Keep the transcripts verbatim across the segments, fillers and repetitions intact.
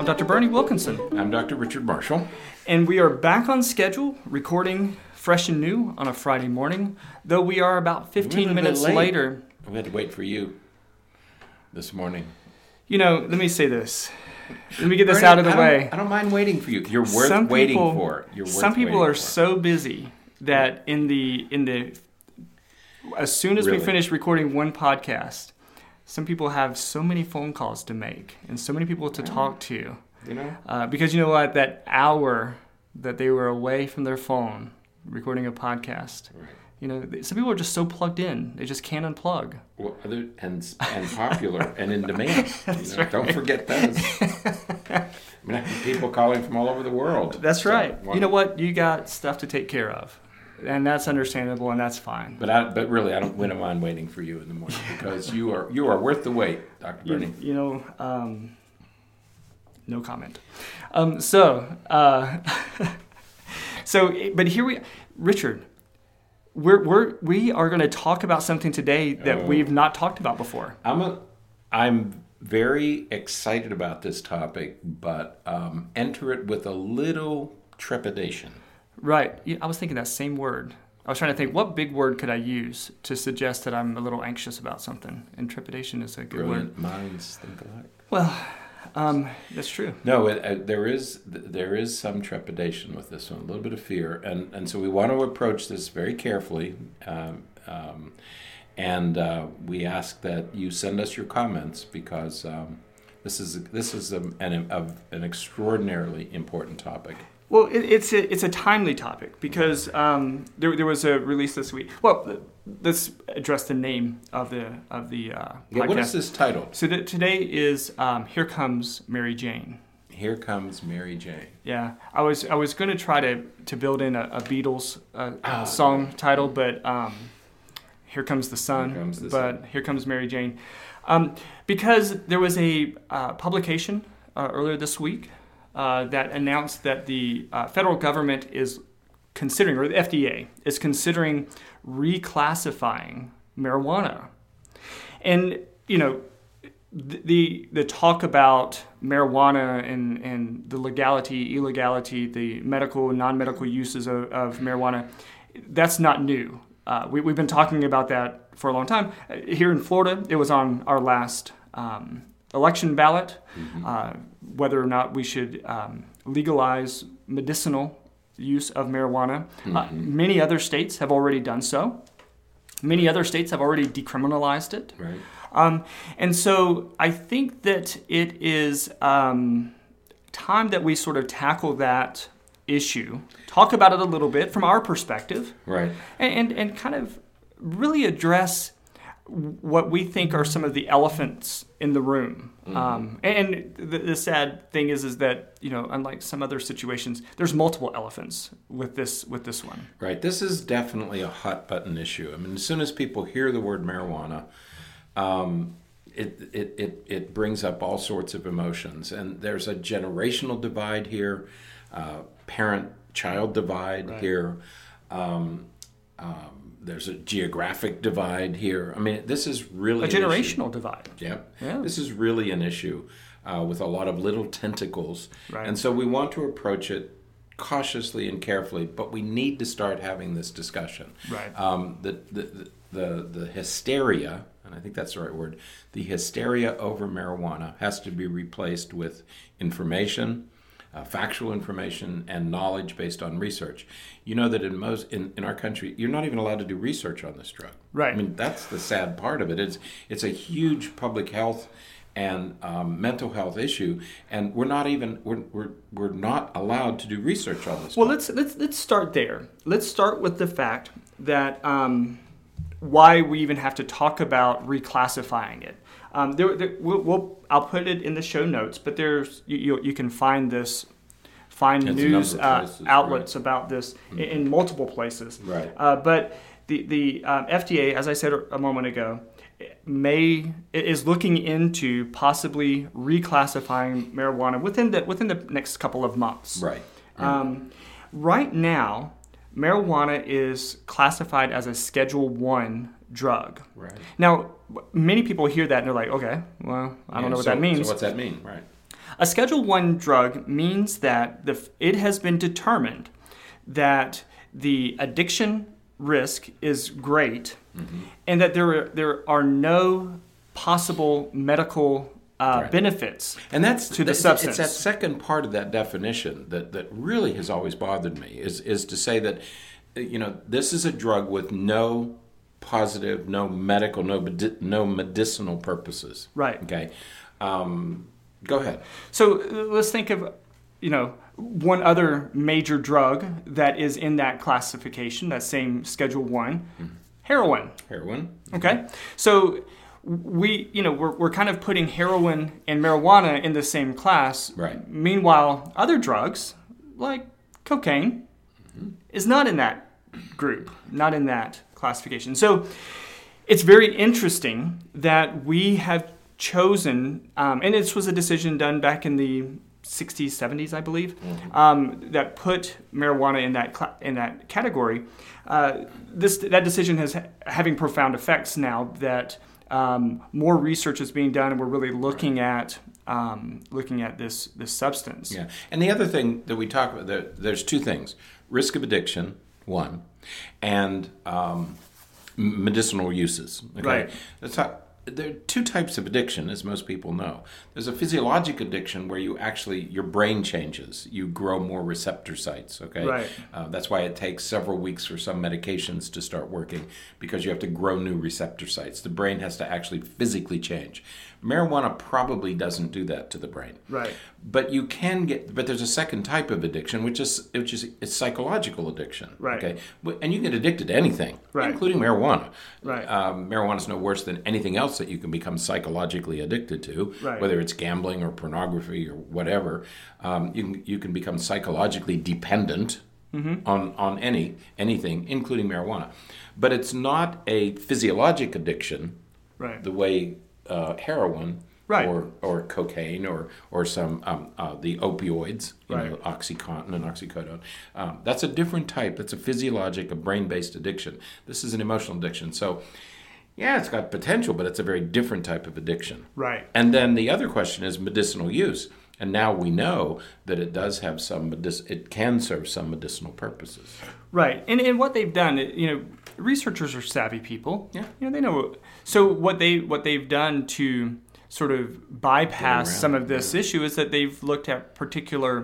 Doctor Bernie Wilkinson. I'm Doctor Richard Marshall. And we are back on schedule, recording fresh and new on a Friday morning, though we are about fifteen minutes later. We had to wait for you this morning. You know, let me say this. Let me get this Bernie, out of the I way. Don't, I don't mind waiting for you. You're worth some waiting people, for. You're worth some people waiting are for. so busy that in the in the as soon as Really? we finish recording one podcast, some people have so many phone calls to make and so many people to talk to. You know? Uh, because you know what? That hour that they were away from their phone recording a podcast, Right. you know, they, some people are just so plugged in, they just can't unplug. Well, other, and and popular and in demand. That's you know? right. Don't forget those. I mean, I have people calling from all over the world. That's So, right. one- You know what? You got stuff to take care of. And that's understandable, and that's fine. But I, but really, I don't wouldn't mind waiting for you in the morning because you are you are worth the wait, Doctor You, Bernie. you know, um, no comment. Um, so, uh, so, but here we, Richard, we're we're we are going to talk about something today that Oh. we've not talked about before. I'm a, I'm very excited about this topic, but um, enter it with a little trepidation. Right. Yeah, I was thinking that same word. I was trying to think, what big word could I use to suggest that I'm a little anxious about something? And trepidation is a good Brilliant word. minds think alike. Well, um, that's true. No, it, uh, there is there is some trepidation with this one, a little bit of fear, and and so we want to approach this very carefully, um, um, and uh, we ask that you send us your comments because um, this is this is a, an a, an extraordinarily important topic. Well, it, it's a it's a timely topic because um, there there was a release this week. Well, let's address the name of the of the uh, Yeah, podcast. what is this title? So that today is um, Here Comes Mary Jane. Here Comes Mary Jane. Yeah, I was I was going to try to, to build in a, a Beatles uh, Ah. uh, song title, but um, Here Comes the Sun. Here Comes the but Sun. Here Comes Mary Jane, um, because there was a uh, publication uh, earlier this week uh, that announced that the uh, federal government is considering, or the F D A is considering reclassifying marijuana, and you know. The the talk about marijuana and, and the legality, illegality, the medical and non-medical uses of, of marijuana, that's not new. Uh, we, we've been talking about that for a long time. Uh, Here in Florida, it was on our last um, election ballot, Mm-hmm. uh, whether or not we should um, legalize medicinal use of marijuana. Uh, Mhm. many other states have already done so. Many other states have already decriminalized it. Right. Um, and so I think that it is um, time that we sort of tackle that issue, talk about it a little bit from our perspective, Right. and, and, and kind of really address what we think are some of the elephants in the room. Mm-hmm. Um, and the, the sad thing is, is that, you know, unlike some other situations, there's multiple elephants with this with this one. Right. This is definitely a hot button issue. I mean, as soon as people hear the word marijuana, um, it, it, it, it brings up all sorts of emotions. And there's a generational divide here, uh, parent-child divide Right. here. Um, um, there's a geographic divide here. I mean, this is really A an issue. generational divide. Yep. Yeah. This is really an issue uh, with a lot of little tentacles. Right. And so we want to approach it cautiously and carefully, but we need to start having this discussion. Right. Um, the, the, the, the hysteria, and I think that's the right word, the hysteria over marijuana has to be replaced with information, uh, factual information, and knowledge based on research. You know that in most in, in our country, you're not even allowed to do research on this drug. Right. I mean, that's the sad part of it. It's it's a huge public health and um, mental health issue, and we're not even we're, we're we're not allowed to do research on this. Well, drug. let's let's let's start there. Let's start with the fact that um, why we even have to talk about reclassifying it. Um, there, there we'll, we'll I'll put it in the show notes, but there's you you, you can find this find It's a news number of uh, places, outlets about this in, in multiple places. Right. Uh, but the the um, F D A, as I said a moment ago, may is looking into possibly reclassifying marijuana within the within the next couple of months. Right. Um, right now, marijuana is classified as a Schedule One drug. Right. Now, many people hear that and they're like, "Okay, well, I don't Yeah, know what so- that means." So what's that mean? Right. A Schedule One drug means that the it has been determined that the addiction risk is great, mm-hmm. and that there are, there are no possible medical uh, right. benefits and that's to the that's, substance. It's that second part of that definition that, that really has always bothered me, is, is to say that, you know, this is a drug with no positive, no medical, no no medicinal purposes. Right. Okay. Um, go ahead. So uh, let's think of, you know, one other major drug that is in that classification, that same Schedule One, mm-hmm. heroin. Heroin. Okay. So we, you know, we're we're kind of putting heroin and marijuana in the same class. Right. Meanwhile, other drugs like cocaine mm-hmm. is not in that group, not in that classification. So it's very interesting that we have chosen, um, and this was a decision done back in the sixties, seventies, I believe, mm-hmm. um, that put marijuana in that cl- in that category. Uh, this that decision has ha- having profound effects now that um, more research is being done, and we're really looking at um, looking at this this substance. Yeah, and the other thing that we talk about, there, there's two things: risk of addiction, one, and um, medicinal uses. Okay? Right. That's how. There are two types of addiction, as most people know. There's a physiologic addiction where you actually, your brain changes. You grow more receptor sites, okay? Right. Uh, that's why it takes several weeks for some medications to start working, because you have to grow new receptor sites. The brain has to actually physically change. Marijuana probably doesn't do that to the brain. Right. But you can get, but there's a second type of addiction, which is which is it's psychological addiction. Right. Okay. And you get addicted to anything, right. including marijuana. Right. Um, marijuana is no worse than anything else that you can become psychologically addicted to, right. whether it's gambling or pornography or whatever. Um, you can you can become psychologically dependent mm-hmm. on on any anything, including marijuana. But it's not a physiologic addiction, right. the way uh, heroin. Right. Or, or cocaine, or or some um, uh, the opioids, you right. know, OxyContin and oxycodone. Um, that's a different type. That's a physiologic, a brain-based addiction. This is an emotional addiction. So, yeah, it's got potential, but it's a very different type of addiction. Right. And then the other question is medicinal use. And now we know that it does have some medic- it can serve some medicinal purposes. Right. And and what they've done, you know, researchers are savvy people. Yeah. You know, they know. So what they what they've done to sort of bypass some of this issue is that they've looked at particular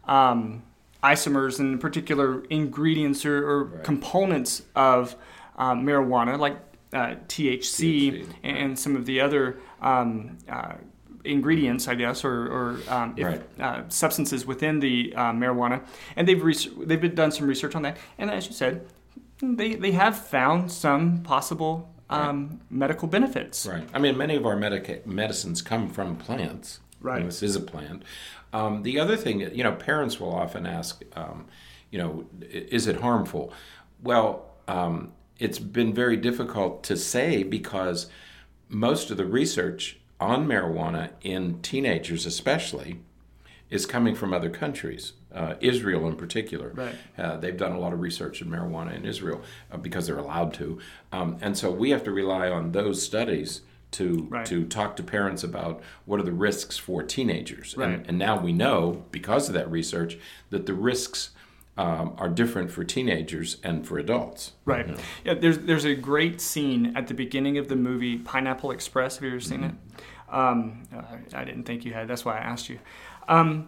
um, isomers and particular ingredients or, or right. components of um, marijuana, like uh, T H C, T H C and right. some of the other um, uh, ingredients, I guess, or, or um, if, right. uh, substances within the uh, marijuana. And they've res- they've been done some research on that. And as you said, they they have found some possible Um, right. medical benefits. Right. I mean, many of our medica- medicines come from plants. Right. And this is a plant. Um, the other thing, you know, parents will often ask, um, you know, is it harmful? Well, um, it's been very difficult to say because most of the research on marijuana in teenagers especially is coming from other countries. Uh, Israel in particular. Right. Uh, they've done a lot of research in marijuana in Israel uh, because they're allowed to. Um, and so we have to rely on those studies to right. to talk to parents about what are the risks for teenagers. Right. And, and now we know, because of that research, that the risks um, are different for teenagers and for adults. Right. You know? Yeah, there's, there's a great scene at the beginning of the movie Pineapple Express. Have you ever seen mm-hmm. it? Um, I didn't think you had. That's why I asked you. Um,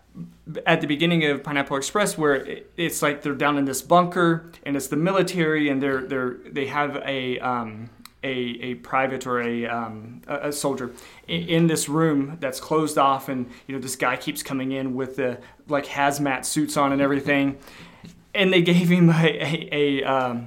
at the beginning of Pineapple Express, where it's like they're down in this bunker and it's the military and they're they're they have a um, a a private or a um, a soldier in this room that's closed off, and you know this guy keeps coming in with the like hazmat suits on and everything, and they gave him a a, a, um,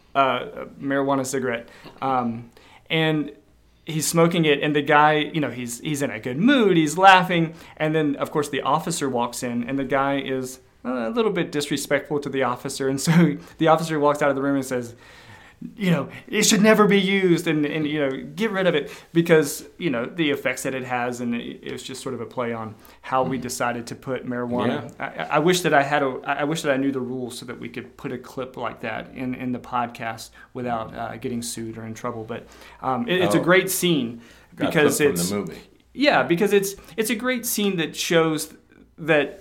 a marijuana cigarette, um, and he's smoking it, and the guy, you know, he's he's in a good mood, he's laughing, and then, of course, the officer walks in, and the guy is a little bit disrespectful to the officer, and so the officer walks out of the room and says, you know, it should never be used, and, and you know, get rid of it, because, you know, the effects that it has, and it, it's just sort of a play on how we decided to put marijuana. Yeah. I, I wish that I had a, I wish that I knew the rules so that we could put a clip like that in, in the podcast without uh, getting sued or in trouble. But um, it, it's oh, a great scene got because from it's the movie. Yeah, because it's it's a great scene that shows that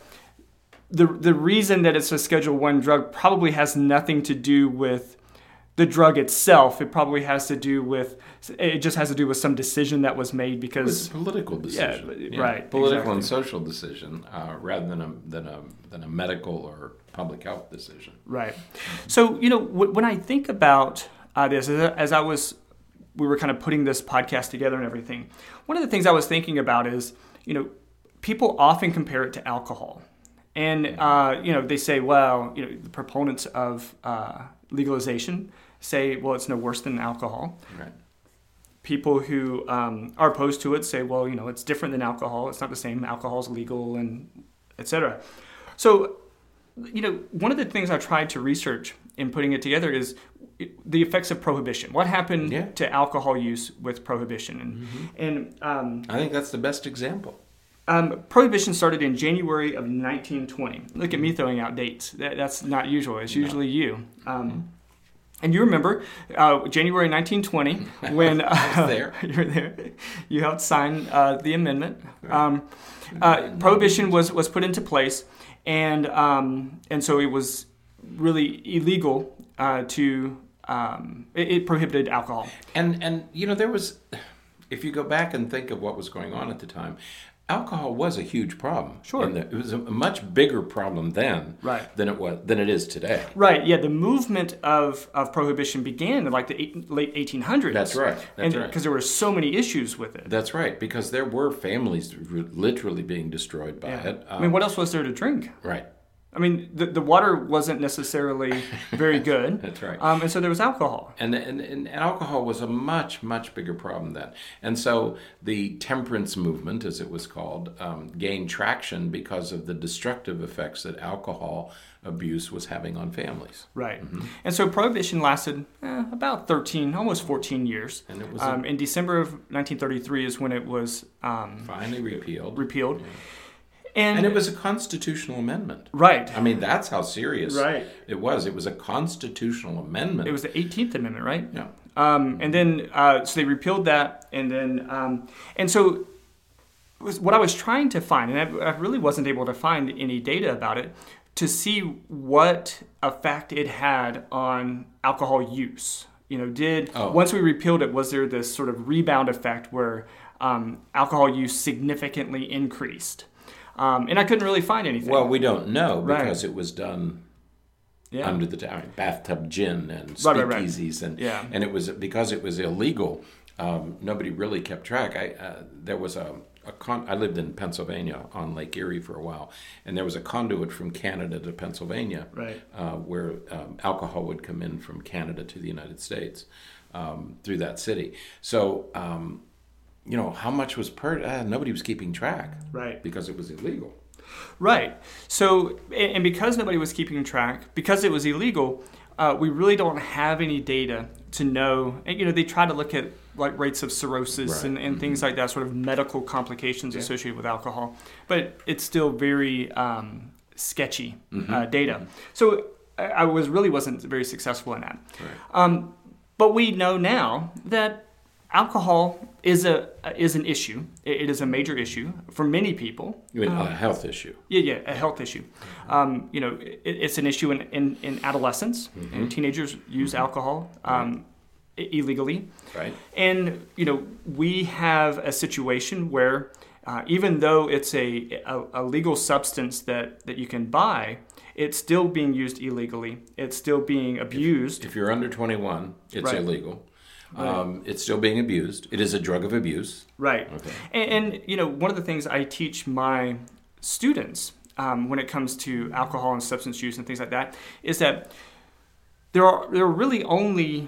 the the reason that it's a Schedule One drug probably has nothing to do with the drug itself. It probably has to do with it just has to do with some decision that was made because it's a political decision, yeah, yeah. right, political exactly. and social decision uh, rather than a than a than a medical or public health decision. Right. So you know w- when I think about uh, this, as, as I was, we were kind of putting this podcast together and everything. One of the things I was thinking about is, you know, people often compare it to alcohol, and uh, you know they say, well, you know, the proponents of uh, legalization say, well, it's no worse than alcohol. Right. People who um, are opposed to it say, well, you know, it's different than alcohol. It's not the same. Alcohol is legal, and et cetera. So, you know, one of the things I tried to research in putting it together is the effects of prohibition. What happened yeah. to alcohol use with prohibition? And, mm-hmm. and um, I think that's the best example. Um, prohibition started in January of nineteen twenty. Look at me throwing out dates. That, that's not usual. It's usually no. you. Um, mm-hmm. And you remember uh, January nineteen twenty when uh, I was there. you were there. You helped sign uh, the amendment. Um, uh, prohibition was, was put into place, and um, and so it was really illegal uh, to. Um, it, it prohibited alcohol. And and you know there was, if you go back and think of what was going on at the time. Alcohol was a huge problem. Sure, the, it was a much bigger problem then right. than it was than it is today. Right. Yeah. The movement of, of prohibition began in like the eight, late eighteen hundreds. That's right. That's and, right. Because there were so many issues with it. That's right. Because there were families literally being destroyed by yeah. it. Um, I mean, what else was there to drink? Right. I mean, the the water wasn't necessarily very good. That's right. Um, and so there was alcohol. And, and and alcohol was a much, much bigger problem then. And so the temperance movement, as it was called, um, gained traction because of the destructive effects that alcohol abuse was having on families. Right. Mm-hmm. And so prohibition lasted eh, about thirteen, almost fourteen years. And it was um, a, in December of nineteen thirty-three is when it was um, finally repealed. Repealed. Yeah. And, and it was a constitutional amendment. Right. I mean, that's how serious right. it was. It was a constitutional amendment. It was the eighteenth Amendment, right? Yeah. Um, and then, uh, so they repealed that, and then, um, and so was, what I was trying to find, and I, I really wasn't able to find any data about it, to see what effect it had on alcohol use. You know, did, oh. once we repealed it, was there this sort of rebound effect where um, alcohol use significantly increased? Um, and I couldn't really find anything. Well, we don't know because right. it was done yeah. under the I mean, bathtub gin and speakeasies, right, right, right. and yeah. and it was because it was illegal. Um, nobody really kept track. I uh, there was a, a con- I lived in Pennsylvania on Lake Erie for a while, and there was a conduit from Canada to Pennsylvania, right. uh, where um, alcohol would come in from Canada to the United States um, through that city. So. Um, You know, how much was per... Uh, nobody was keeping track. Right. Because it was illegal. Right. So, and because nobody was keeping track, because it was illegal, uh, we really don't have any data to know. And, you know, they try to look at like rates of cirrhosis right. and, and mm-hmm. things like that, sort of medical complications yeah. associated with alcohol. But it's still very um, sketchy mm-hmm. uh, data. Mm-hmm. So I, I was really wasn't very successful in that. Right. Um, but we know now that alcohol is a is an issue. It is a major issue for many people. You mean um, a health issue? Yeah, yeah, a health issue. Um, you know, it, it's an issue in, in, in adolescence. Mm-hmm. And teenagers use mm-hmm. alcohol um, right. illegally. Right. And, you know, we have a situation where uh, even though it's a, a, a legal substance that, that you can buy, it's still being used illegally. It's still being abused. If, if you're under twenty-one, it's right. illegal. Right. Um, it's still being abused. It is a drug of abuse. Right. Okay. And, and you know, one of the things I teach my students um, when it comes to alcohol and substance use and things like that is that there are there are really only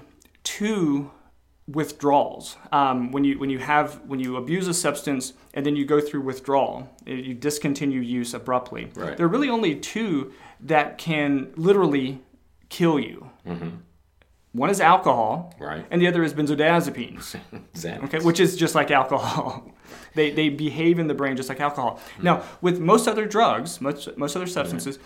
two withdrawals um, when you when you have when you abuse a substance and then you go through withdrawal, you discontinue use abruptly. Right. There are really only two that can literally kill you. Mm-hmm. One is alcohol, right, and the other is benzodiazepines, okay, which is just like alcohol. they they behave in the brain just like alcohol. Mm-hmm. Now, with most other drugs, most most other substances, mm-hmm.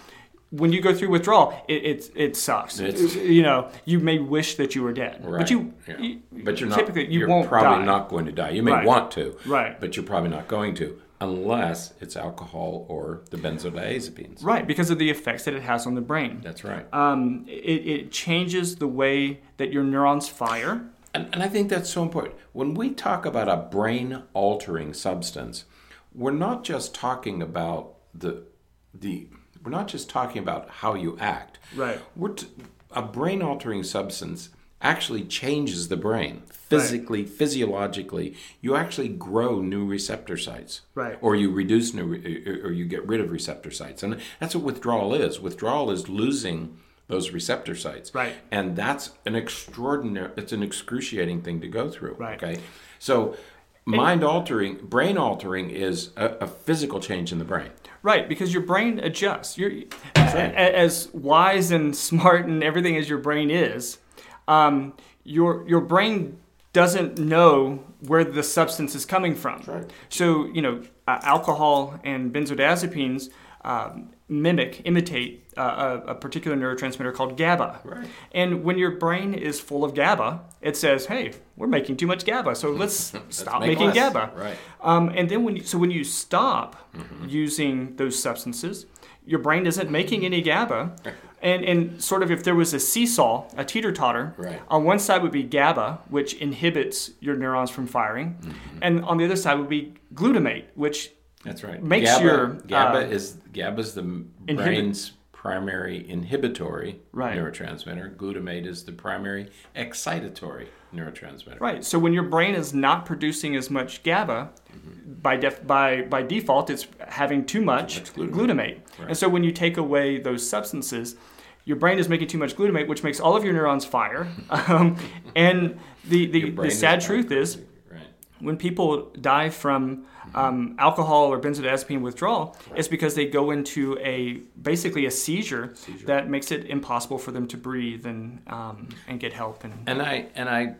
when you go through withdrawal, it it, it sucks. It's, you know, you may wish that you were dead, right, but you, yeah. you but you're not. typically you you're won't probably die. not going to die. You may Right. want to, Right. but you're probably not going to, unless it's alcohol or the benzodiazepines. Right, because of the effects that it has on the brain. That's right. Um, it, it changes the way that your neurons fire. And, and I think that's so important. When we talk about a brain-altering substance, we're not just talking about the the. We're not just talking about how you act. Right. We're t- a brain-altering substance actually changes the brain physically, right. physiologically. You actually grow new receptor sites, right? Or you reduce new, re- or you get rid of receptor sites, and that's what withdrawal is. Withdrawal is losing those receptor sites, right? And that's an extraordinary, it's an excruciating thing to go through, right? Okay, so mind altering, brain altering is a, a physical change in the brain. Right, because your brain adjusts. You're right. As wise and smart and everything as your brain is, um, your your brain doesn't know where the substance is coming from. Right. So you know, uh, alcohol and benzodiazepines um, mimic, imitate uh, a, a particular neurotransmitter called GABA. Right. And when your brain is full of GABA, it says, "Hey, we're making too much GABA, so let's stop make making less. GABA." Right. Um, and then when you, so when you stop mm-hmm. using those substances, your brain isn't making any GABA. And and sort of if there was a seesaw, a teeter-totter, right. on one side would be GABA, which inhibits your neurons from firing, mm-hmm. and on the other side would be glutamate, which that's right. makes GABA, your GABA uh, is GABA is the inhibit- brain's primary inhibitory right. neurotransmitter. Glutamate is the primary excitatory neurotransmitter. Right. So when your brain is not producing as much GABA, mm-hmm. by def- by by default, it's having too much, too much glutamate. glutamate. Right. And so when you take away those substances, your brain is making too much glutamate, which makes all of your neurons fire. um, and the, the, the sad is truth is, right. when people die from um, alcohol or benzodiazepine withdrawal, right. it's because they go into a basically a seizure, seizure. that makes it impossible for them to breathe and um, and get help. And and I and I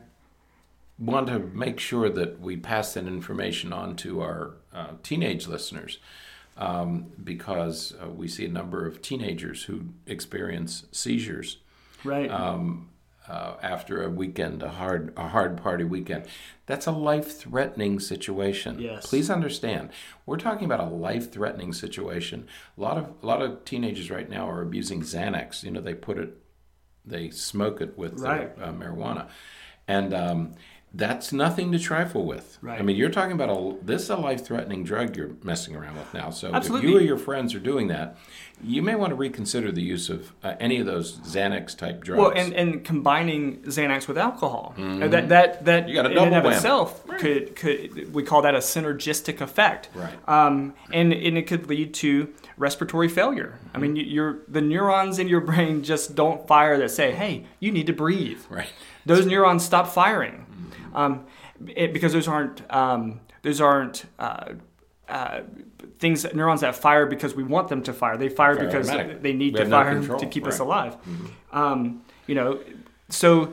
want to make sure that we pass that information on to our uh, teenage listeners. Um, because uh, we see a number of teenagers who experience seizures, right? Um, uh, after a weekend, a hard, a hard party weekend. That's a life-threatening situation. Yes. Please understand, we're talking about a life-threatening situation. A lot of, a lot of teenagers right now are abusing Xanax. You know, they put it, they smoke it with right. their, uh, marijuana, and um, that's nothing to trifle with. Right. I mean, you're talking about a this is a life-threatening drug you're messing around with now. So Absolutely. if you or your friends are doing that, you may want to reconsider the use of uh, any of those Xanax-type drugs. Well, and, and combining Xanax with alcohol, mm-hmm. that that that you got a in double and of whammy. itself right. could could we call that a synergistic effect, right? Um, and and it could lead to respiratory failure. Mm-hmm. I mean, you're the neurons in your brain just don't fire that say, "Hey, you need to breathe." Right. Those neurons stop firing. Mm-hmm. Um, It, because those aren't um, those aren't uh, uh, things that neurons that fire because we want them to fire. They fire, fire because they need we to fire no to keep right. us alive. Mm-hmm. Um, you know, so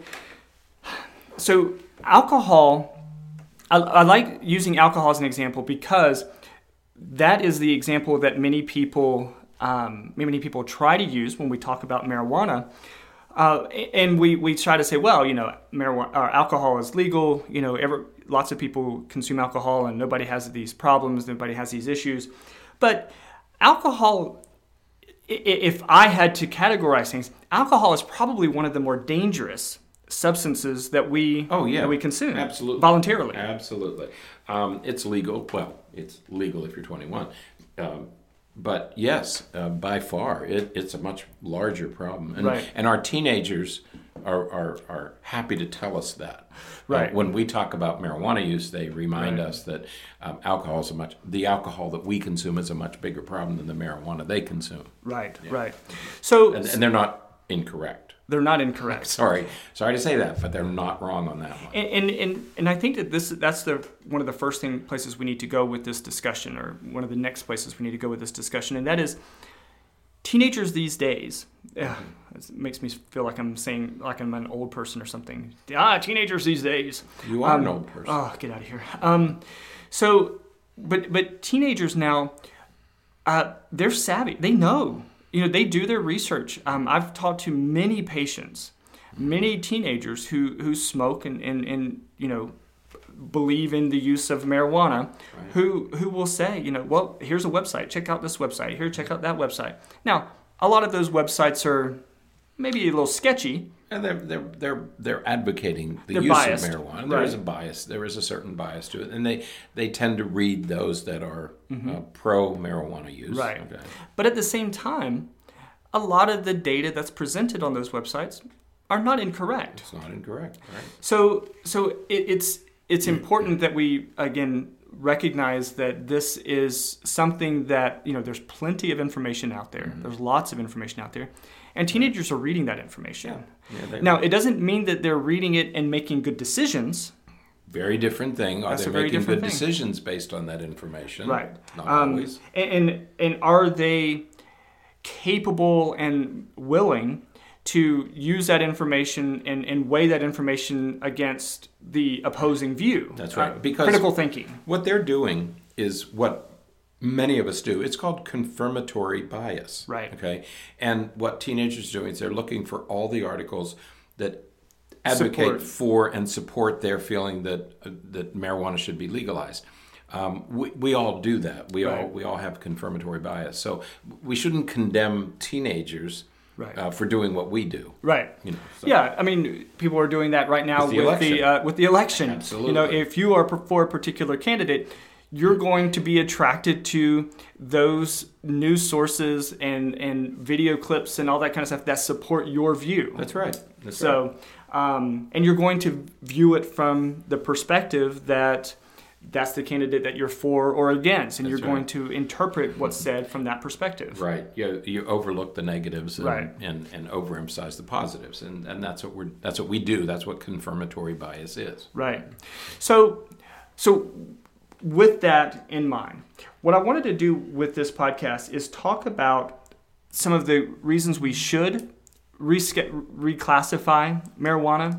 so alcohol. I, I like using alcohol as an example because that is the example that many people um, many people try to use when we talk about marijuana. Uh, and we, we try to say, well, you know, marijuana or alcohol is legal. You know, ever, lots of people consume alcohol, and nobody has these problems. Nobody has these issues. But alcohol, if I had to categorize things, alcohol is probably one of the more dangerous substances that we oh yeah that we consume absolutely voluntarily. Absolutely, um, it's legal. Well, it's legal if you're twenty-one. Um, But yes, uh, by far, it, it's a much larger problem. And, right. and our teenagers are, are, are happy to tell us that. Right. Uh, when we talk about marijuana use, they remind right. us that um, alcohol is a much, the alcohol that we consume is a much bigger problem than the marijuana they consume. Right, yeah. right. So, and, and they're not incorrect. They're not incorrect. Sorry, sorry to say that, but they're not wrong on that one. And and and, and I think that this that's the one of the first thing places we need to go with this discussion, or one of the next places we need to go with this discussion, and that is teenagers these days. Ugh, it makes me feel like I'm saying like I'm an old person or something. Ah, teenagers these days. You are um, an old person. Oh, get out of here. Um, so, but but teenagers now, uh, they're savvy. They know. you know, they do their research. Um, I've talked to many patients, many teenagers who, who smoke and, and, and, you know, believe in the use of marijuana, right. who who will say, you know, well, here's a website. Check out this website. Here, check out that website. Now, a lot of those websites are maybe a little sketchy. And they're they're they're they're advocating the they're use biased. of marijuana. Right. There is a bias. There is a certain bias to it, and they, they tend to read those that are mm-hmm. uh, pro marijuana use. Right. Okay. But at the same time, a lot of the data that's presented on those websites are not incorrect. It's not incorrect. Right. So so it, it's it's important that we again recognize that this is something that, you know, there's plenty of information out there. Mm-hmm. There's lots of information out there. And teenagers are reading that information. Yeah. Yeah, now, it doesn't mean that they're reading it and making good decisions. Very different thing. Are That's they a very making different good thing. decisions based on that information? Right. Not um, always. And, and and are they capable and willing to use that information and, and weigh that information against the opposing view? That's right. Uh, because critical thinking. What they're doing is what many of us do. It's called confirmatory bias. Right. Okay. And what teenagers are doing is they're looking for all the articles that advocate Support. for and support their feeling that uh, that marijuana should be legalized. Um, we, we all do that. We Right. all we all have confirmatory bias. So we shouldn't condemn teenagers Right. uh, for doing what we do. Right. You know, so. Yeah, I mean, people are doing that right now With the with election. the uh, with the election. Absolutely. You know, if you are for a particular candidate, you're going to be attracted to those news sources and, and video clips and all that kind of stuff that support your view. That's right. That's so, right. Um, and you're going to view it from the perspective that that's the candidate that you're for or against, and That's you're right. going to interpret what's said from that perspective. Right. You you overlook the negatives and, Right. and, and overemphasize the positives, and, and that's what we're that's what we do. That's what confirmatory bias is. Right. So, so with that in mind, what I wanted to do with this podcast is talk about some of the reasons we should resca- reclassify marijuana,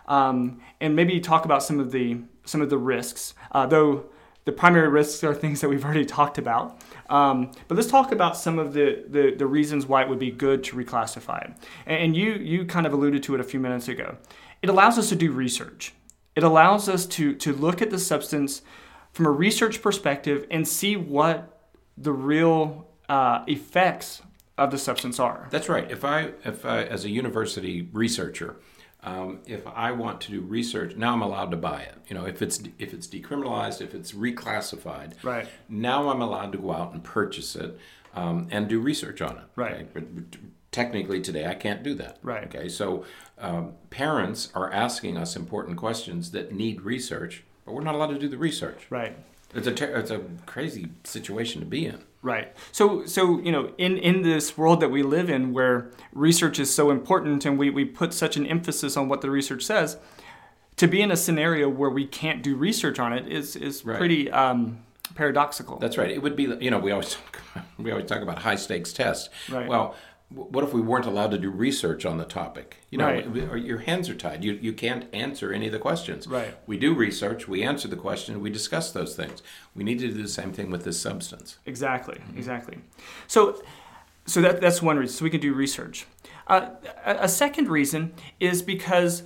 um, and maybe talk about some of the some of the risks. Uh, though the primary risks are things that we've already talked about. Um, but let's talk about some of the, the, the reasons why it would be good to reclassify it. And, and you you kind of alluded to it a few minutes ago. It allows us to do research. It allows us to to look at the substance from a research perspective and see what the real uh, effects of the substance are. That's right. If I if I, as a university researcher, um, if I want to do research, now I'm allowed to buy it. You know, if it's if it's decriminalized, if it's reclassified, Right. now I'm allowed to go out and purchase it um, and do research on it. Right. Okay? But technically today I can't do that. Right. Okay. So um, parents are asking us important questions that need research, but we're not allowed to do the research. Right. It's a ter- it's a crazy situation to be in. Right. So, so you know, in, in this world that we live in where research is so important and we, we put such an emphasis on what the research says, to be in a scenario where we can't do research on it is, is Right. pretty um, paradoxical. That's right. It would be, you know, we always talk, we always talk about high stakes tests. Right. Well, what if we weren't allowed to do research on the topic? You know, Right. we- your hands are tied. You you can't answer any of the questions. Right. We do research. We answer the question. We discuss those things. We need to do the same thing with this substance. Exactly, exactly. So, so that that's one reason. So we can do research. Uh, a, a second reason is because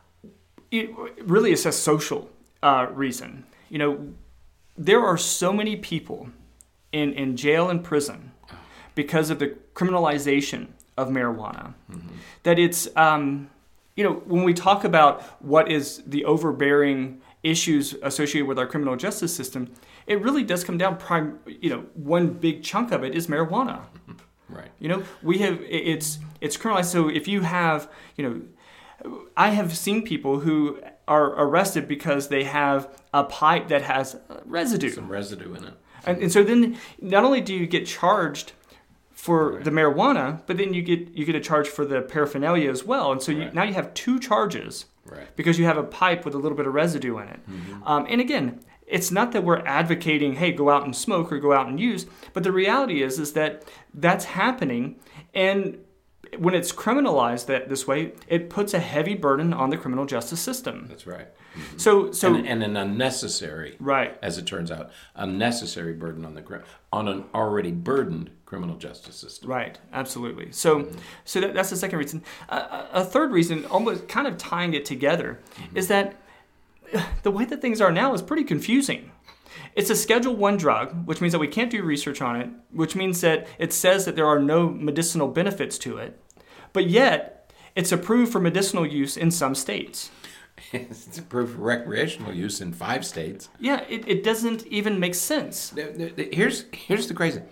it really is a social uh, reason. You know, there are so many people in, in jail and prison because of the criminalization of marijuana mm-hmm. that it's, um, you know, when we talk about what is the overbearing issues associated with our criminal justice system, it really does come down, prime, you know, one big chunk of it is marijuana. Right. You know, we have, it's, it's criminalized. So if you have, you know, I have seen people who are arrested because they have a pipe that has residue. Some residue in it. And, and so then not only do you get charged for Right. the marijuana, but then you get you get a charge for the paraphernalia as well. And so you, Right. now you have two charges Right. because you have a pipe with a little bit of residue in it. Mm-hmm. Um, and again, it's not that we're advocating, hey, go out and smoke or go out and use, but the reality is is that that's happening. And when it's criminalized that this way, it puts a heavy burden on the criminal justice system. That's right. Mm-hmm. So, so and, and an unnecessary, right, as it turns out, unnecessary burden on the on an already burdened criminal justice system. Right. Absolutely. So, mm-hmm. so that, that's the second reason. Uh, a third reason, almost kind of tying it together, mm-hmm. is that the way that things are now is pretty confusing. It's a Schedule One drug, which means that we can't do research on it, which means that it says that there are no medicinal benefits to it, but yet it's approved for medicinal use in some states. It's approved for recreational use in five states. Yeah, it, it doesn't even make sense. Here's here's the crazy.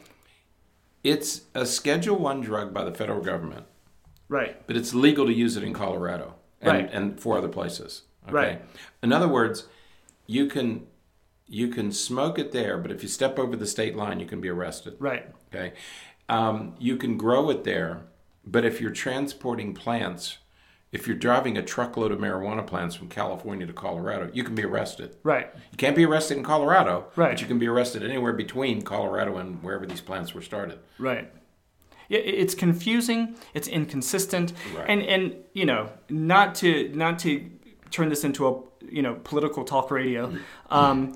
It's a Schedule One drug by the federal government. Right. But it's legal to use it in Colorado and, right. and four other places. Okay? Right. In other words, you can you can smoke it there, but if you step over the state line, you can be arrested. Right. Okay. Um, you can grow it there, but if you're transporting plants, if you're driving a truckload of marijuana plants from California to Colorado, you can be arrested. Right. You can't be arrested in Colorado, right. but you can be arrested anywhere between Colorado and wherever these plants were started. Right. Yeah, it's confusing. It's inconsistent, right. and and you know, not to not to turn this into a you know political talk radio, um,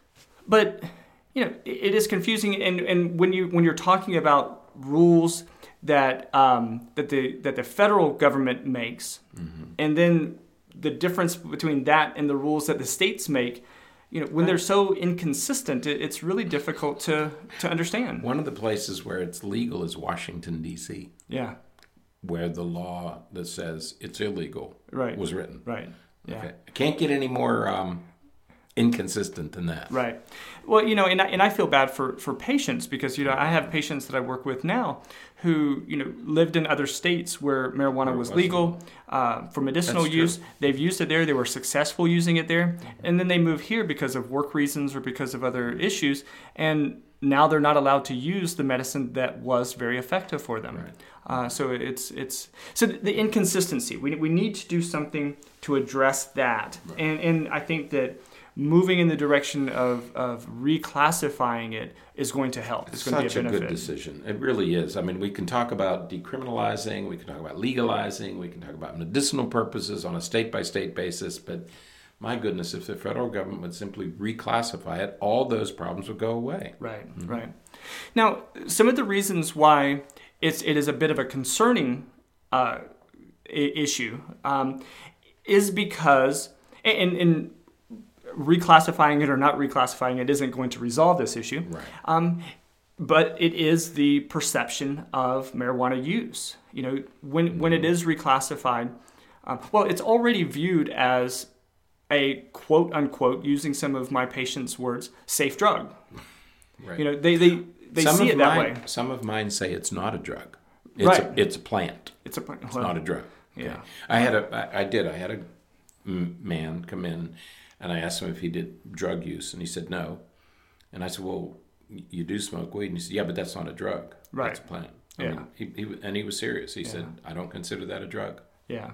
but you know, it, it is confusing. And, and when you when you're talking about rules that um, that the that the federal government makes, mm-hmm. and then the difference between that and the rules that the states make, you know, when they're so inconsistent, it, it's really difficult to to understand. One of the places where it's legal is Washington, D C Yeah, where the law that says it's illegal right. was written. Right. Yeah. Okay. I can't get any more um, inconsistent than that. Right. Well, you know, and I, and I feel bad for, for patients because, you know, I have patients that I work with now who, you know, lived in other states where marijuana was legal uh, for medicinal That's use. true. They've used it there. They were successful using it there. And then they move here because of work reasons or because of other issues. And now they're not allowed to use the medicine that was very effective for them. Right. Uh, so it's it's so the inconsistency. We we need to do something to address that. Right. And and I think that moving in the direction of, of reclassifying it is going to help. It's, It's going such to be a a benefit. good decision. It really is. I mean, we can talk about decriminalizing, we can talk about legalizing, we can talk about medicinal purposes on a state-by-state basis, but my goodness, if the federal government would simply reclassify it, all those problems would go away. Right, Mm-hmm. right. Now, some of the reasons why it's it is a bit of a concerning uh, I- issue um, is because, and, and reclassifying it or not reclassifying it isn't going to resolve this issue. Right. Um, but it is the perception of marijuana use. You know, when mm-hmm. when it is reclassified, um, well, it's already viewed as a quote unquote, using some of my patients' words, safe drug. Right. You know, they they, they some see of it that mine, way. Some of mine say it's not a drug. It's Right. A, it's a plant. It's a well, It's not a drug. Okay. Yeah. I had a. I, I did. I had a man come in, and I asked him if he did drug use, and he said no. And I said, "Well, you do smoke weed?" And he said, "Yeah, but that's not a drug. Right. That's a plant." I Yeah. mean, he, he and he was serious. He Yeah. said, "I don't consider that a drug." Yeah.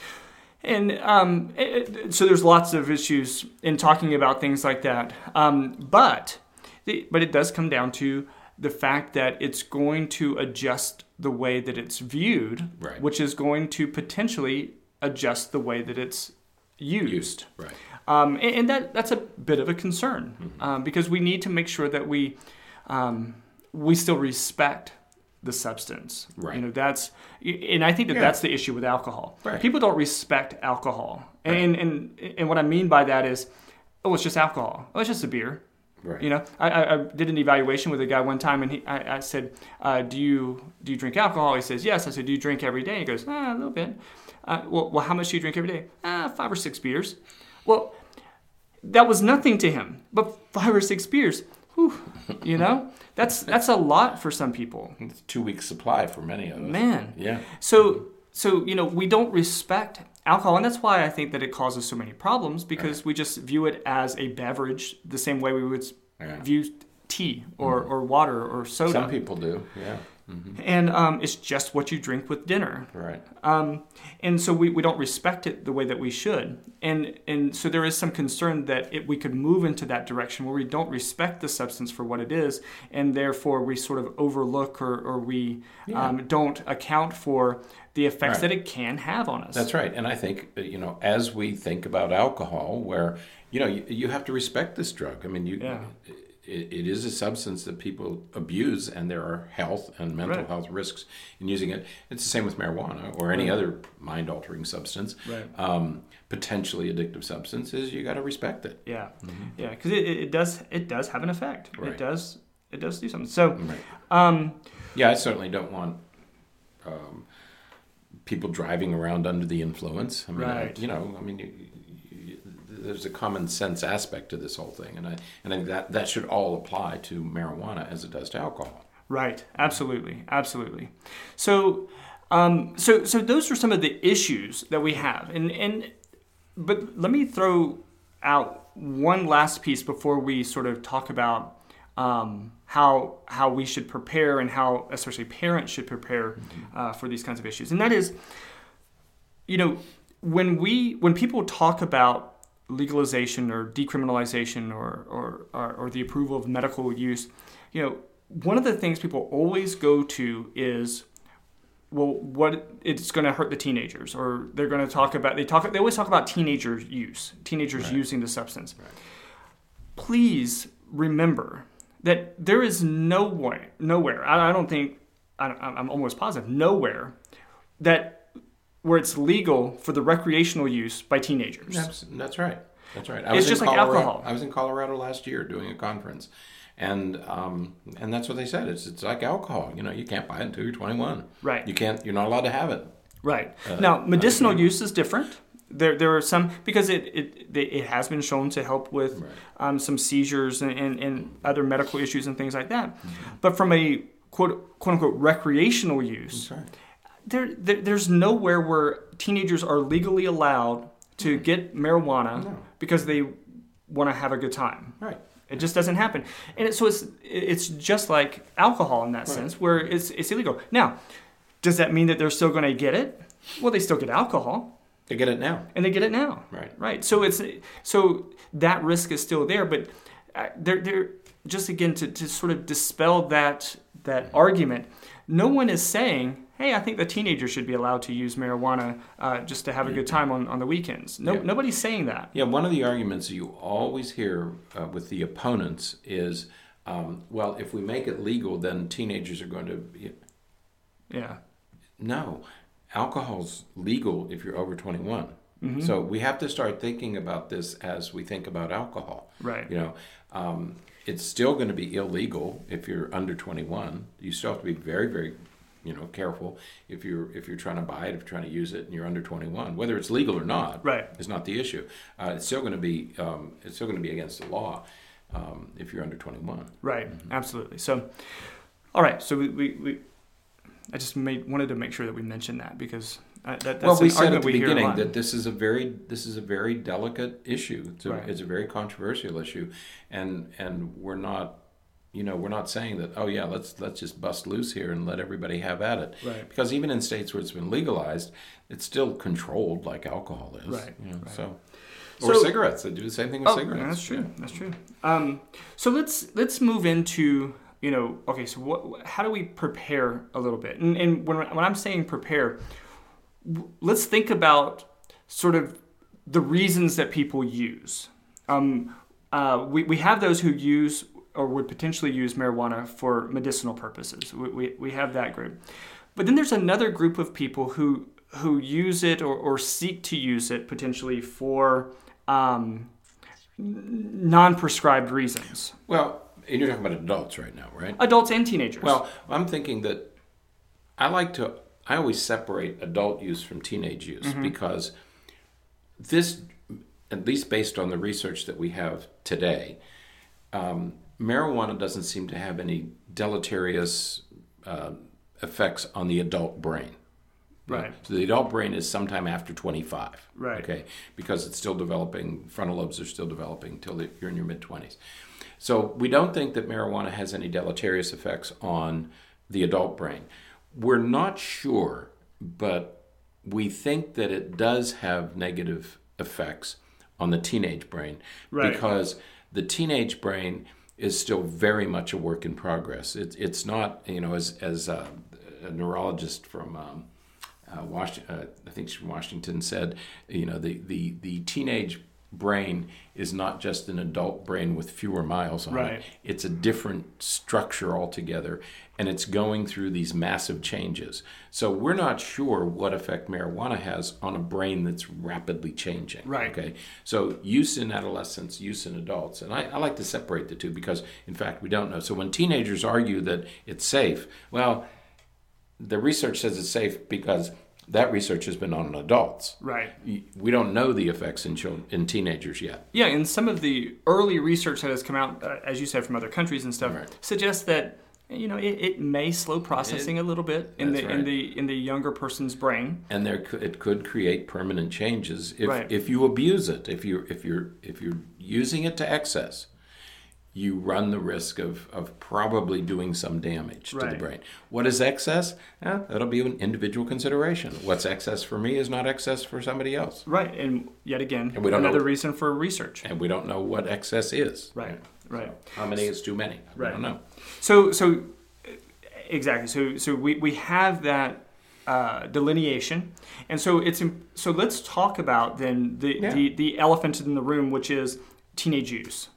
And um, it, it- so there's lots of issues in talking about things like that. Um, but the, but it does come down to the fact that it's going to adjust the way that it's viewed, Right. which is going to potentially adjust the way that it's used. Used. Right. Um, and, and that that's a bit of a concern Mm-hmm. um, because we need to make sure that we um, we still respect the substance. Right. You know, that's and I think that Yeah. that's the issue with alcohol. Right. People don't respect alcohol, and and and what I mean by that is, oh, it's just alcohol. Oh, it's just a beer. Right. You know, I, I I did an evaluation with a guy one time, and he, I, I said, uh, "Do you do you drink alcohol?" He says, "Yes." I said, "Do you drink every day?" He goes, "Ah, a little bit." Uh, well, well, how much do you drink every day? Ah, five or six beers. Well, that was nothing to him, but five or six beers, whew, you know, that's that's a lot for some people. It's a two week supply for many of us. Man. Yeah. So, so you know, we don't respect alcohol, and that's why I think that it causes so many problems because Right. we just view it as a beverage the same way we would Yeah. view tea or, or water or soda. Some people do. Yeah. Mm-hmm. And um, it's just what you drink with dinner. Right. Um, and so we, we don't respect it the way that we should. And and so there is some concern that it, we could move into that direction where we don't respect the substance for what it is, and therefore we sort of overlook or, or we Yeah. um, don't account for the effects Right. that it can have on us. That's right. And I think, uh, you know, as we think about alcohol, where, you know, you, you have to respect this drug. I mean, you, Yeah. it, it is a substance that people abuse, and there are health and mental Right. health risks in using it. It's the same with marijuana or any Right. other mind-altering substance. Right. Um, potentially addictive substances, you got to respect it. Yeah, yeah, because it, it does it does have an effect. Right. It does it does do something. So, Right. um, Yeah, I certainly don't want um, people driving around under the influence. I mean, Right. I, you know, I mean, you, you, there's a common sense aspect to this whole thing, and I and I think that that should all apply to marijuana as it does to alcohol. right, absolutely, absolutely. So, um, so so those are some of the issues that we have, and and but let me throw out one last piece before we sort of talk about um, how how we should prepare and how especially parents should prepare uh, for these kinds of issues, and that is, you know, when we when people talk about legalization or decriminalization or or, or or the approval of medical use, you know, one of the things people always go to is, well, what it's going to hurt the teenagers, or they're going to talk about they talk they always talk about teenager use, teenagers Right. using the substance. Right. Please remember that there is no way, nowhere. I, I don't think I, I'm almost positive nowhere that where it's legal for the recreational use by teenagers. That's, that's right. That's right. I It's was in just like Colorado- alcohol. I was in Colorado last year doing a conference, and um, and that's what they said. It's it's like alcohol. You know, you can't buy it until you're twenty-one. Right. You can't. You're not allowed to have it. Right. Uh, now, medicinal uh, use is different. There, there are some because it it it has been shown to help with Right. um, some seizures and, and, and other medical issues and things like that. Mm-hmm. But from a quote quote unquote recreational use, That's right. there, there there's nowhere where teenagers are legally allowed to get marijuana No. because they want to have a good time. Right. It just doesn't happen, and it, so it's it's just like alcohol in that Right. sense, where it's it's illegal. Now, does that mean that they're still going to get it? Well, they still get alcohol, They get it now. and they get it now. Right. Right. So it's so that risk is still there, but uh, they're they're just again to, to sort of dispel that that argument. No one is saying, hey, I think the teenagers should be allowed to use marijuana uh, just to have a good time on, on the weekends. No, Yeah. nobody's saying that. Yeah, one of the arguments you always hear uh, with the opponents is, um, well, if we make it legal, then teenagers are going to be... Yeah. No, alcohol's legal if you're over twenty-one. Mm-hmm. So we have to start thinking about this as we think about alcohol. Right. You know, um, it's still going to be illegal if you're under twenty-one. You still have to be very, very, you know, careful if you're if you're trying to buy it, if you're trying to use it, and you're under twenty-one. Whether it's legal or not, Right. is not the issue. Uh, it's still going to be um, it's still going to be against the law um, if you're under twenty-one. Right. Absolutely. So, all right. So we, we, we I just made wanted to make sure that we mentioned that because uh, that, that's Well, we an said at argument the we hear a beginning lot. that this is a very this is a very delicate issue. It's a, Right. it's a very controversial issue, and and we're not, you know, we're not saying that, oh yeah, let's let's just bust loose here and let everybody have at it. Right. Because even in states where it's been legalized, it's still controlled like alcohol is. Right, You know, right. So. Or So- cigarettes. They do the same thing with Oh, cigarettes. that's true. That's true. Um, so let's let's move into, you know, okay. So what? How do we prepare a little bit? And, and when when I'm saying prepare, w- let's think about sort of the reasons that people use. Um, uh, we we have those who use or would potentially use marijuana for medicinal purposes. We we, we have that group, but then there's another group of people who who use it or, or seek to use it potentially for um, non-prescribed reasons. Well, and you're talking about adults right now, right? Adults and teenagers. Well, I'm thinking that I like to, I always separate adult use from teenage use Mm-hmm. because this, at least based on the research that we have today, um, marijuana doesn't seem to have any deleterious uh, effects on the adult brain. Right. So the adult brain is sometime after twenty-five. Right. Okay. Because it's still developing, frontal lobes are still developing until you're in your mid-twenties. So we don't think that marijuana has any deleterious effects on the adult brain. We're not sure, but we think that it does have negative effects on the teenage brain, right. because the teenage brain is still very much a work in progress. It's it's not, you know, as as a, a neurologist from um, uh, Washington, uh, I think from Washington said, you know, the, the, the teenage brain is not just an adult brain with fewer miles on right. it. It's a different structure altogether, and it's going through these massive changes. So we're not sure what effect marijuana has on a brain that's rapidly changing. Right. Okay. So use in adolescents, use in adults, and I, I like to separate the two because, in fact, we don't know. So when teenagers argue that it's safe, well, the research says it's safe because that research has been on adults. Right. We don't know the effects in children, in teenagers yet. Yeah, and some of the early research that has come out, uh, as you said, from other countries and stuff, Right. suggests that, you know, it, it may slow processing It- a little bit in the that's in right. the in the younger person's brain. And there could, it could create permanent changes if Right. if you abuse it. If you if you're if you're using it to excess, you run the risk of, of probably doing some damage to the Right. brain. What is excess? Eh, that'll be an individual consideration. What's excess for me is not excess for somebody else. Right, and yet again, And we don't another know- reason for research. And we don't know what excess is. Right, right. How many is too many? We Right. don't know. So, so exactly. So, so we, we have that uh, delineation, and so it's im- so let's talk about then the, Yeah. the the elephant in the room, which is teenage use.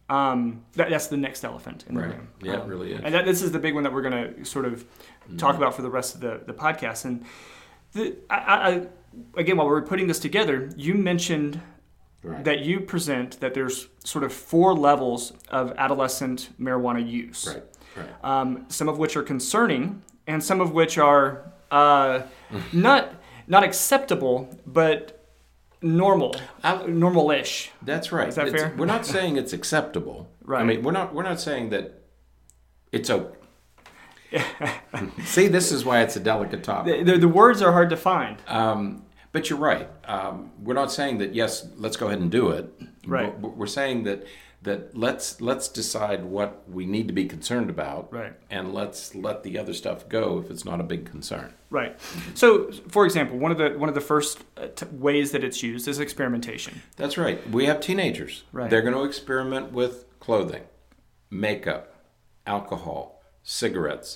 Um, that, that's the next elephant in the Right. room. Yeah, it Um, really is. And that, this is the big one that we're going to sort of talk about for the rest of the, the podcast. And the, I, I, again, while we were putting this together, you mentioned Right. that you present that there's sort of four levels of adolescent marijuana use. Right. Right. Um, some of which are concerning, and some of which are uh, not not acceptable, but normal, I- normal-ish. That's right. Is that It's- fair? We're not saying it's acceptable. Right. I mean, we're not we're not saying that it's okay. See, this is why it's a delicate topic. The, the, the words are hard to find. Um, but you're right. Um, we're not saying that yes, let's go ahead and do it. Right. But we're saying that that let's let's decide what we need to be concerned about. Right. And let's let the other stuff go if it's not a big concern. Right. So, for example, one of the one of the first uh, t- ways that it's used is experimentation. That's right. We have teenagers. Right. They're going to experiment with clothing, makeup, alcohol, cigarettes,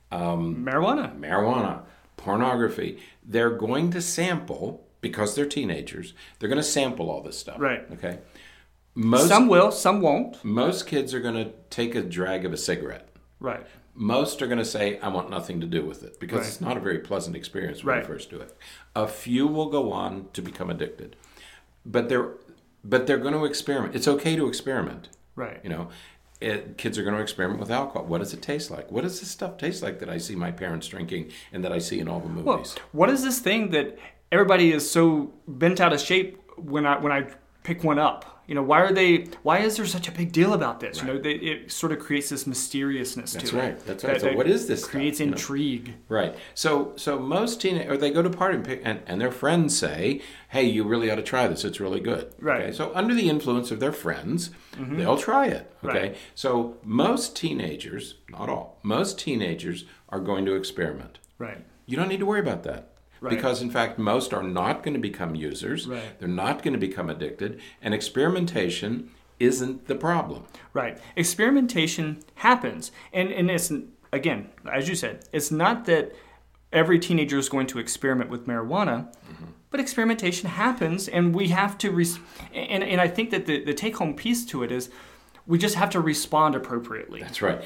um, Marijuana. marijuana, pornography. They're going to sample, because they're teenagers, they're going to sample all this stuff. Right. Okay. Most, Some will, some won't. most kids are going to take a drag of a cigarette. Right. Most are going to say, I want nothing to do with it, because Right. it's not a very pleasant experience when Right. you first do it. A few will go on to become addicted. But they're, but they're going to experiment. It's okay to experiment. Right. You know, it, kids are going to experiment with alcohol. What does it taste like? What does this stuff taste like that I see my parents drinking and that I see in all the movies? Well, what is this thing that everybody is so bent out of shape when I when I pick one up? You know, why are they? Why is there such a big deal about this? Right. You know, they, it sort of creates this mysteriousness That's to right. it. That's right. that- So that what is this stuff, Creates you know? intrigue. Right. So so most teen or they go to party and, pick, and and their friends say, "Hey, you really ought to try this. It's really good." Right. Okay. So under the influence of their friends, they'll try it. Okay. Right. So most teenagers, not all, most teenagers are going to experiment. Right. You don't need to worry about that. Right. Because, in fact, most are not going to become users. Right. They're not going to become addicted. And experimentation isn't the problem. Right. Experimentation happens. And, and it's, again, as you said, it's not that every teenager is going to experiment with marijuana, mm-hmm. but experimentation happens, and we have to, res- and, and I think that the, the take-home piece to it is we just have to respond appropriately. That's right.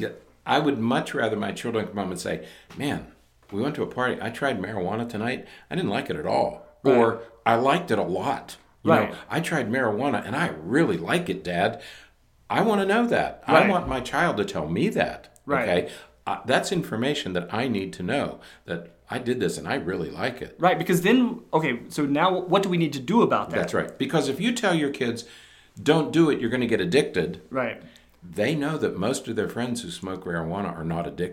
I would much rather my children come home and say, man, we went to a party. I tried marijuana tonight. I didn't like it at all. Right. Or I liked it a lot. You Right. know, I tried marijuana and I really like it, Dad. I want to know that. Right. I want my child to tell me that. Right. Okay. Uh, that's information that I need to know, that I did this and I really like it. Right, because then, okay, so now what do we need to do about that? That's right. Because if you tell your kids, don't do it, you're going to get addicted, Right, they know that most of their friends who smoke marijuana are not addicted.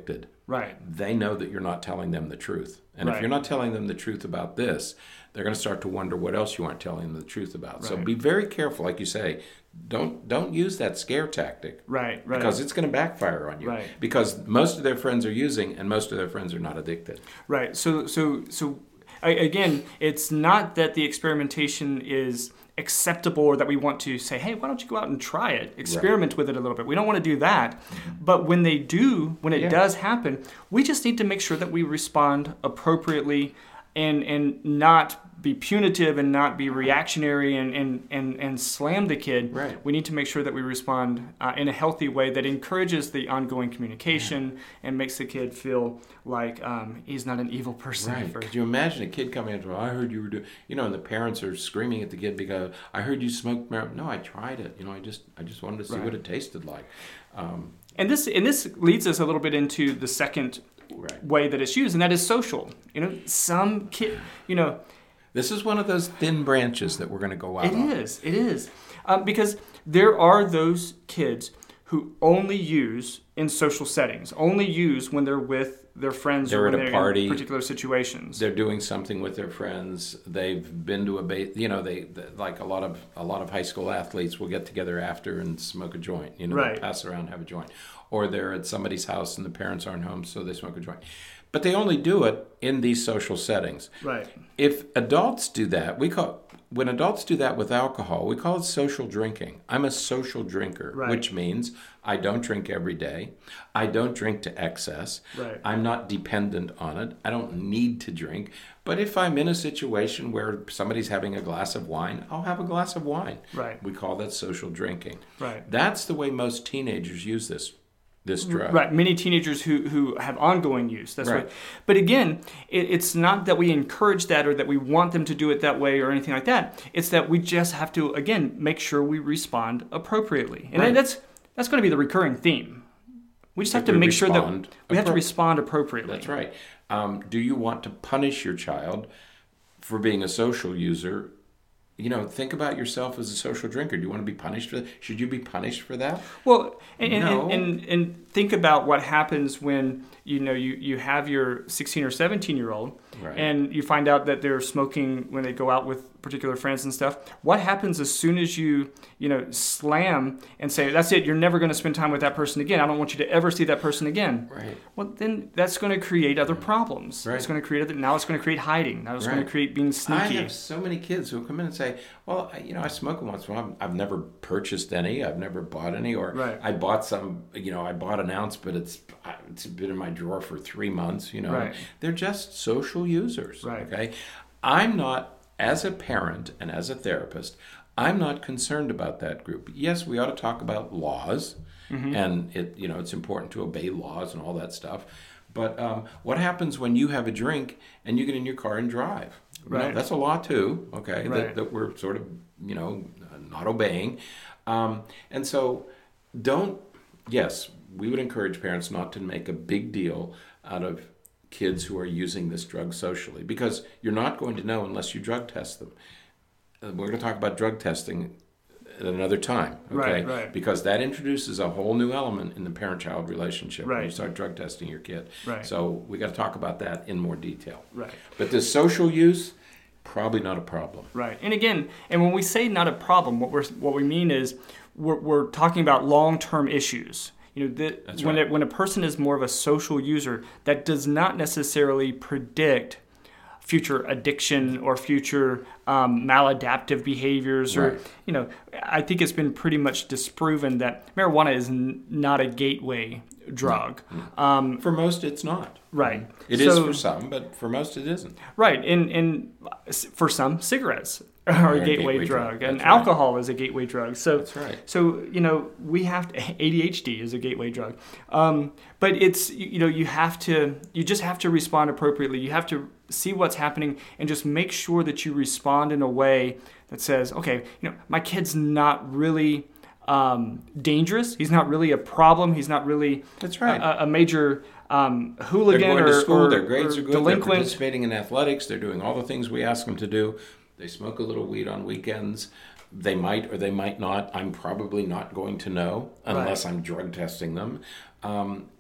Right. They know that you're not telling them the truth. And Right. if you're not telling them the truth about this, they're going to start to wonder what else you aren't telling them the truth about. So Right. be very careful, like you say. Don't don't use that scare tactic. Right, right. Because it's going to backfire on you. Right. Because most of their friends are using, and most of their friends are not addicted. Right. So, so, so, I, again, it's not that the experimentation is acceptable or that we want to say, hey, why don't you go out and try it, experiment right. with it a little bit. We don't want to do that. Mm-hmm. But when they do, when it yeah. does happen, we just need to make sure that we respond appropriately and and not be punitive and not be reactionary and, and, and, and slam the kid. Right. We need to make sure that we respond uh, in a healthy way that encourages the ongoing communication yeah. and makes the kid feel like um, he's not an evil person. Right. For... Could you imagine a kid coming up to, I heard you were doing, you know, and the parents are screaming at the kid because, I heard you smoked marijuana. No, I tried it. You know, I just I just wanted to see right. what it tasted like. Um, and this and this leads us a little bit into the second right. way that it's used, and that is social. You know, some kid, you know, this is one of those thin branches that we're going to go out It on. is. It is. Um, because there are those kids who only use in social settings, only use when they're with their friends they're or when at a they're party, in particular situations. They're doing something with their friends. They've been to a ba- you know, they, they like a lot of a lot of high school athletes will get together after and smoke a joint. You know, right. they pass around, have a joint. Or they're at somebody's house and the parents aren't home, so they smoke a joint. But they only do it in these social settings. Right. If adults do that, we call when adults do that with alcohol, we call it social drinking. I'm a social drinker, right. which means I don't drink every day. I don't drink to excess. Right. I'm not dependent on it. I don't need to drink. But if I'm in a situation where somebody's having a glass of wine, I'll have a glass of wine. Right. We call that social drinking. Right. That's the way most teenagers use this. This drug. Right, many teenagers who, who have ongoing use. That's right. right. But again, it, it's not that we encourage that or that we want them to do it that way or anything like that. It's that we just have to, again, make sure we respond appropriately. And right. that's that's going to be the recurring theme. We just if have to make sure that we have to respond appropriately. That's right. Um, do you want to punish your child for being a social user? You know, think about yourself as a social drinker. Do you want to be punished for that? Should you be punished for that? Well, and no. and, and, and think about what happens when, you know, you, you have your sixteen or seventeen year old right. and you find out that they're smoking when they go out with particular friends and stuff. What happens as soon as you, you know, slam and say, that's it, you're never going to spend time with that person again. I don't want you to ever see that person again. Right. Well, then that's going to create other problems. Right. It's going to create other, now it's going to create hiding. Now it's right. going to create being sneaky. I have so many kids who come in and say, well, you know, I smoke once in a while. I've never purchased any. I've never bought any. Or right. I bought some, you know, I bought an ounce, but it's it's been in my drawer for three months, you know. Right. They're just social users, right. okay? I'm not, as a parent and as a therapist, I'm not concerned about that group. Yes, we ought to talk about laws, mm-hmm. and it, you know, it's important to obey laws and all that stuff. But um, what happens when you have a drink and you get in your car and drive? You right. know, that's a law too, okay, right. that, that we're sort of, you know, not obeying. Um, and so don't, yes, we would encourage parents not to make a big deal out of kids who are using this drug socially, because you're not going to know unless you drug test them. Uh, we're going to talk about drug testing at another time, okay? Right, right. Because that introduces a whole new element in the parent-child relationship right. when you start drug testing your kid. Right. So we got to talk about that in more detail. Right. But this social use, probably not a problem. Right. And again, and when we say not a problem, what we're what we mean is we're, we're talking about long-term issues. You know, the, That's when right. it, when a person is more of a social user, that does not necessarily predict future addiction or future um, maladaptive behaviors. Or, right. you know, I think it's been pretty much disproven that marijuana is n- not a gateway drug. No. Um, for most, it's not. Right. It so, is for some, but for most, it isn't. Right. And, and for some, cigarettes are a gateway, gateway drug, drug. and right. alcohol is a gateway drug. So, That's right. So you know, we have to, A D H D is a gateway drug, um, but it's you know you have to you just have to respond appropriately. You have to see what's happening and just make sure that you respond in a way that says, okay, you know, my kid's not really um, dangerous. He's not really a problem. He's not really That's right. a, a major um, hooligan they're going or, to school. or their grades or are good. delinquent. They're participating in athletics. They're doing all the things we ask them to do. They smoke a little weed on weekends. They might or they might not. I'm probably not going to know unless right. I'm drug testing them. Um,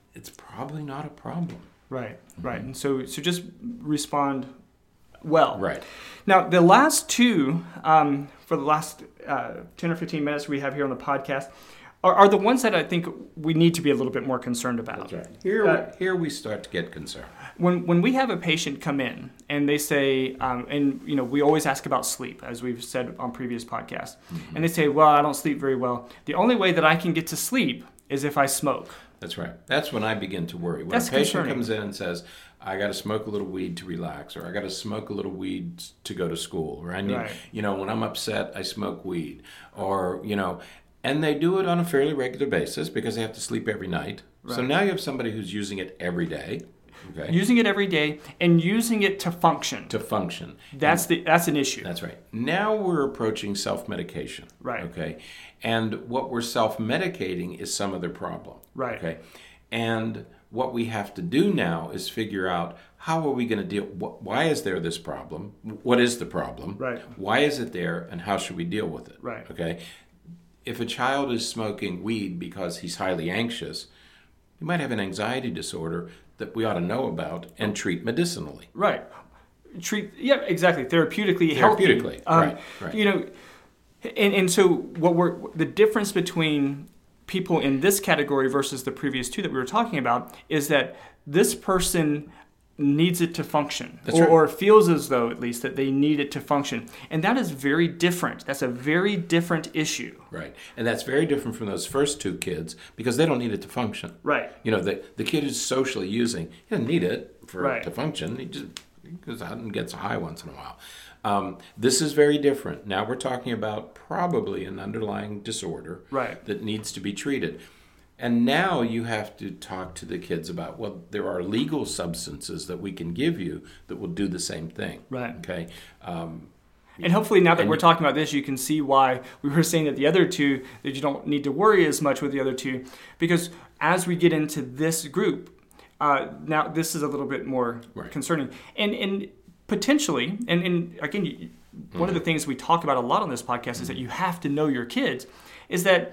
it's probably not a problem. Right, right. And so, so just respond well. Right. Now, the last two, um, for the last uh, ten or fifteen minutes we have here on the podcast, are, are the ones that I think we need to be a little bit more concerned about. That's right. Here, Uh, here we start to get concerned. When when we have a patient come in and they say, um, and you know, we always ask about sleep, as we've said on previous podcasts, mm-hmm. and they say, well, I don't sleep very well. The only way that I can get to sleep is if I smoke. That's right. That's when I begin to worry. When That's a patient concerning. comes in and says, I got to smoke a little weed to relax, or I got to smoke a little weed to go to school, or I need, Right. you know, when I'm upset, I smoke weed, or, you know, and they do it on a fairly regular basis because they have to sleep every night. Right. So now you have somebody who's using it every day. Okay. Using it every day and using it to function. To function. That's the that's an issue. That's right. Now we're approaching self-medication. Right. Okay. And what we're self-medicating is some other problem. Right. Okay. And what we have to do now is figure out how are we going to deal, wh- why is there this problem? What is the problem? Right. Why is it there, and how should we deal with it? Right. Okay. If a child is smoking weed because he's highly anxious, he might have an anxiety disorder that we ought to know about and treat medicinally. Right. Treat yeah, exactly. Therapeutically, Therapeutically, healthy. Um, right, right. You know, and, and so what we're the difference between people in this category versus the previous two that we were talking about is that this person needs it to function, That's or, right. or feels as though at least that they need it to function, and that is very different. That's a very different issue. Right. And that's very different from those first two kids because they don't need it to function. Right. You know, the, the kid who's socially using, he doesn't need it for Right. to function. He just he goes out and gets high once in a while. Um, this is very different. Now we're talking about probably an underlying disorder Right. that needs to be treated. And now you have to talk to the kids about, well, there are legal substances that we can give you that will do the same thing. Right. Okay. Um, And hopefully now that And- we're talking about this, you can see why we were saying that the other two, that you don't need to worry as much with the other two. Because as we get into this group, uh, now this is a little bit more Right. concerning. And and potentially, and, and again, you, one of the things we talk about a lot on this podcast is that you have to know your kids, is that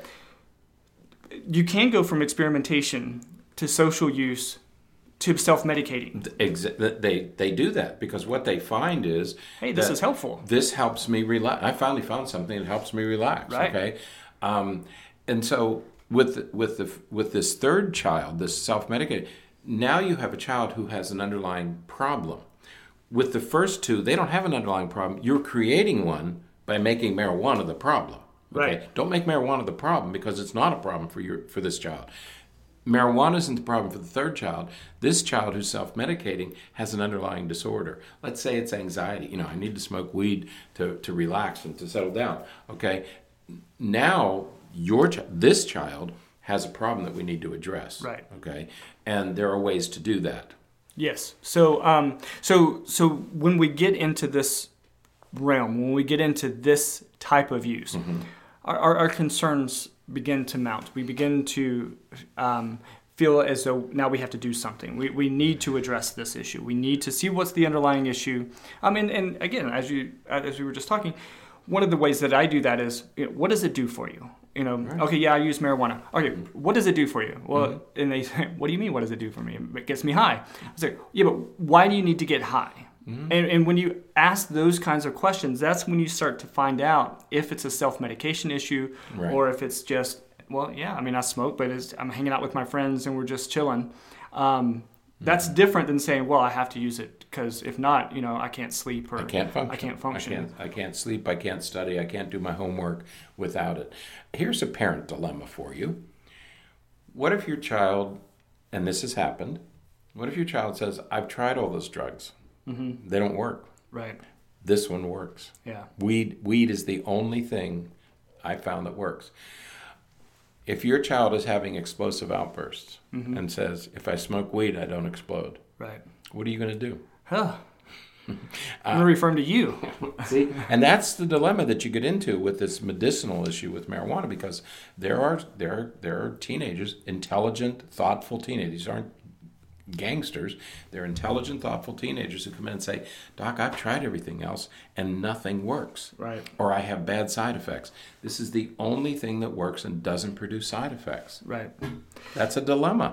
you can go from experimentation to social use to self-medicating. Exa- they they do that because what they find is, Hey, this that is helpful. This helps me relax. I finally found something that helps me relax. Right. Okay, um, and so with with the with this third child, this self-medicated, now you have a child who has an underlying problem. With the first two, they don't have an underlying problem. You're creating one by making marijuana the problem. Okay? Right. Don't make marijuana the problem because it's not a problem for your for this child. Marijuana isn't the problem for the third child. This child who's self-medicating has an underlying disorder. Let's say it's anxiety. You know, I need to smoke weed to, to relax and to settle down. Okay, now your ch- this child has a problem that we need to address. Right. Okay, and there are ways to do that. Yes. So, um, so, so when we get into this realm, when we get into this type of use, Mm-hmm. our, our, our concerns begin to mount. We begin to um, feel as though now we have to do something. We we need to address this issue. We need to see what's the underlying issue. I mean, and again, as you as we were just talking, one of the ways that I do that is, you know, what does it do for you? You know, Right. okay, yeah, I use marijuana. Okay, what does it do for you? Well, Mm-hmm. and they say, what do you mean, what does it do for me? It gets me high. I was like, yeah, but why do you need to get high? Mm-hmm. And, and when you ask those kinds of questions, that's when you start to find out if it's a self-medication issue Right. or if it's just, well, yeah, I mean, I smoke, but it's, I'm hanging out with my friends and we're just chilling. Um, that's Mm-hmm. different than saying, well, I have to use it because if not, you know, I can't sleep or I can't function. I can't function. I can't, I can't sleep. I can't study. I can't do my homework without it. Here's a parent dilemma for you. What if your child, and this has happened, what if your child says, I've tried all those drugs. Mm-hmm. They don't work. Right. This one works. Yeah. Weed, weed is the only thing I found that works. If your child is having explosive outbursts Mm-hmm. and says, if I smoke weed, I don't explode, Right. what are you going to do? Huh. I'm going to refer him to you. See, and that's the dilemma that you get into with this medicinal issue with marijuana, because there are there are, there are teenagers, intelligent, thoughtful teenagers. These aren't gangsters. They're intelligent, thoughtful teenagers who come in and say, "Doc, I've tried everything else and nothing works, Right. or I have bad side effects. This is the only thing that works and doesn't produce side effects." Right. That's a dilemma.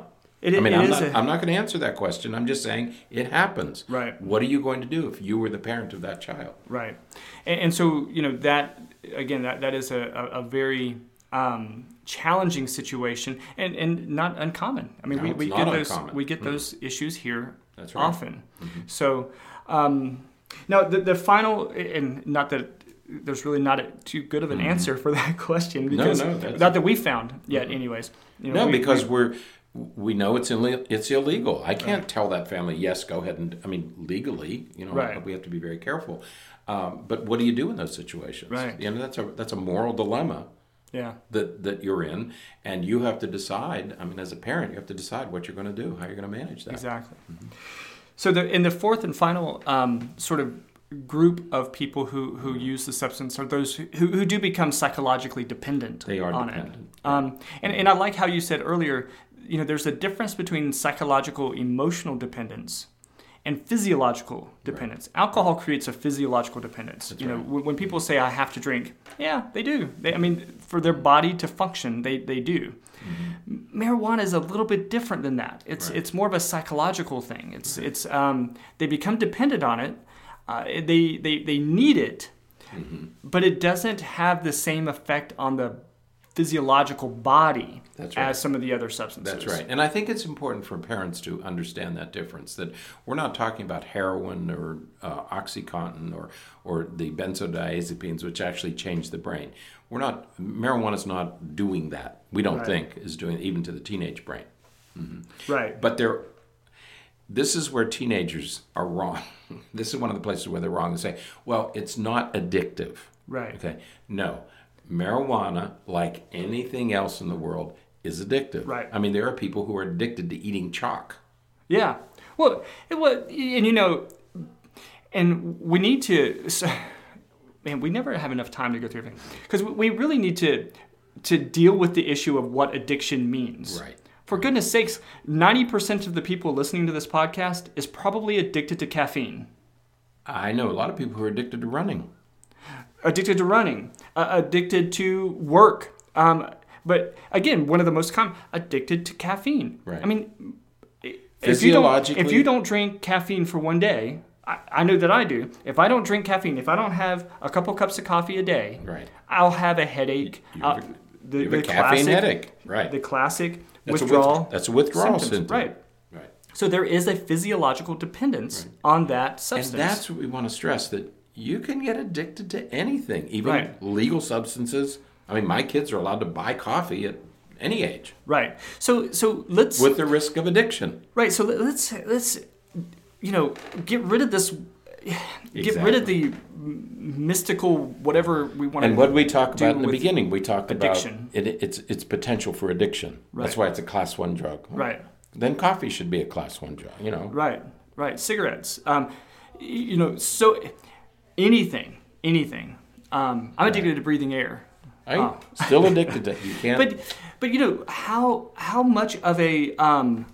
It, I mean, it I'm is not, a, I'm not going to answer that question. I'm just saying it happens. Right. What are you going to do if you were the parent of that child? Right. And, and so, you know, that, again, that, that is a, a, a very um, challenging situation and, and not uncommon. I mean, No, we, it's we not get those uncommon. we get Mm. those issues here That's right. often. Mm-hmm. So, um, now the, the final, and not that there's really not a, too good of an Mm-hmm. answer for that question, because no, that's- not that we found yet, anyways. You know, No, we- because we- we're we know it's ille- it's illegal. I can't tell that family, yes, go ahead and I mean legally, you know, Right. we have to be very careful. Um, but what do you do in those situations? Right. You know, that's a that's a moral dilemma yeah. that that you're in, and you have to decide. I mean, as a parent, you have to decide what you're going to do, how you're going to manage that. Exactly. So the in the fourth and final um, sort of group of people who, who use the substance are those who, who do become psychologically dependent They are on dependent. it. Um, and, and I like how you said earlier, you know, there's a difference between psychological emotional dependence and physiological dependence. Right. Alcohol creates a physiological dependence. That's you know, right. when, when people say I have to drink, yeah, they do. They, I mean, for their body to function, they, they do. Mm-hmm. Marijuana is a little bit different than that. It's Right. it's more of a psychological thing. It's Right. it's um, they become dependent on it. Uh, they, they they need it, Mm-hmm. but it doesn't have the same effect on the physiological body That's right. as some of the other substances. That's right. And I think it's important for parents to understand that difference, that we're not talking about heroin or uh, OxyContin or, or the benzodiazepines, which actually change the brain. We're not, marijuana is not doing that. We don't Right. think is doing it, even to the teenage brain. Mm-hmm. Right. But they're, this is where teenagers are wrong. This is one of the places where they're wrong. They say, well, it's not addictive. Right. Okay. No. Marijuana, like anything else in the world, is addictive. Right. I mean, there are people who are addicted to eating chalk. Yeah. Well, it was, and you know, and we need to, so, man, we never have enough time to go through everything, because we really need to to deal with the issue of what addiction means. Right. For goodness sakes, ninety percent of the people listening to this podcast is probably addicted to caffeine. I know a lot of people who are addicted to running. Addicted to running, uh, addicted to work. Um, but again, one of the most common, addicted to caffeine. Right. I mean, if you don't, Physiologically- if you don't drink caffeine for one day, I, I know that I do. If I don't drink caffeine, if I don't have a couple cups of coffee a day, Right. I'll have a headache. You have Uh, a- the, you have a the caffeine classic, headache. Right. The classic That's a withdrawal. with- that's a withdrawal symptoms. symptom. Right. Right. So there is a physiological dependence on that substance. And that's what we want to stress, that you can get addicted to anything, even Right. legal substances. I mean, my kids are allowed to buy coffee at any age right. So so let's with the risk of addiction. right. So let- let's let's you know get rid of this. Get rid of the m- mystical whatever we want. And to what did we talk do about in the with beginning? We talked addiction. about it, its its potential for addiction. That's Right. why it's a class one drug. Right. Then coffee should be a class one drug. You know. Right, right. Cigarettes. Um, y- you know, so anything, anything. Um, I'm addicted to breathing air. I'm Oh. still addicted to it. You can't. But, but you know, how how much of a um,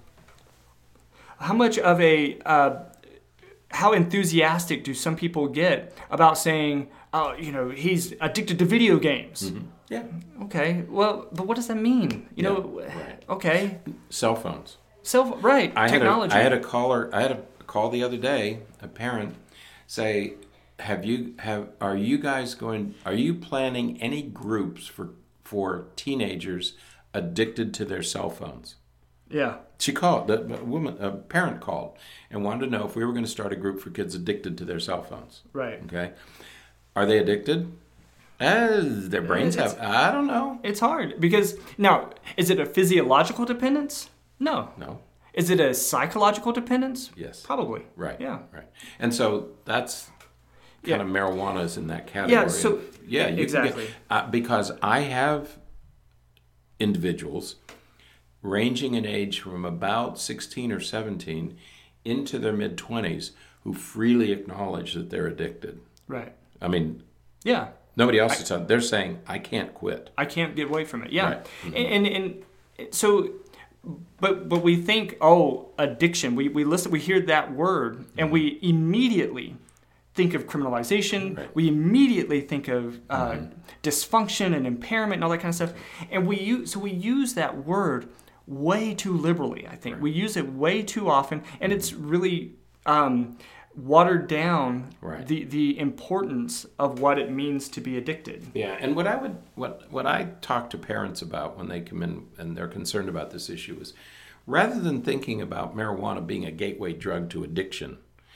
how much of a uh, how enthusiastic do some people get about saying, oh, you know, he's addicted to video games? Mhm. Yeah. Okay, well, but what does that mean? You know, right. okay, Cell phones. self right I technology. Had a, I had a caller. I had a call the other day. A parent say, "Have you have? Are you guys going? Are you planning any groups for for teenagers addicted to their cell phones?" yeah, She called. The the woman, a parent called and wanted to know if we were going to start a group for kids addicted to their cell phones. right. Okay, are they addicted? Uh, their brains It's- have. I don't know. It's hard because now, is it a physiological dependence? No. No. Is it a psychological dependence? Yes. Probably. Right. Yeah. Right. And so that's kind Yeah. of marijuana is in that category. Yeah, so- of- yeah, you exactly. Can get, uh, because I have individuals ranging in age from about sixteen or seventeen into their mid twenties who freely acknowledge that they're addicted. Right. I mean, Yeah. nobody else is telling. They're saying, "I can't quit." I can't get away from it. Yeah. Right. Mhm. And, and and so, but but we think, oh, addiction. We we listen. We hear that word, and we immediately think of criminalization. Right. We immediately think of uh, Mhm. dysfunction and impairment and all that kind of stuff. And we use so we use that word way too liberally, I think. Right. We use it way too often, and it's really um, watered down Right. the, the importance of what it means to be addicted. Yeah, and what I would what what I talk to parents about when they come in and they're concerned about this issue is, rather than thinking about marijuana being a gateway drug to addiction,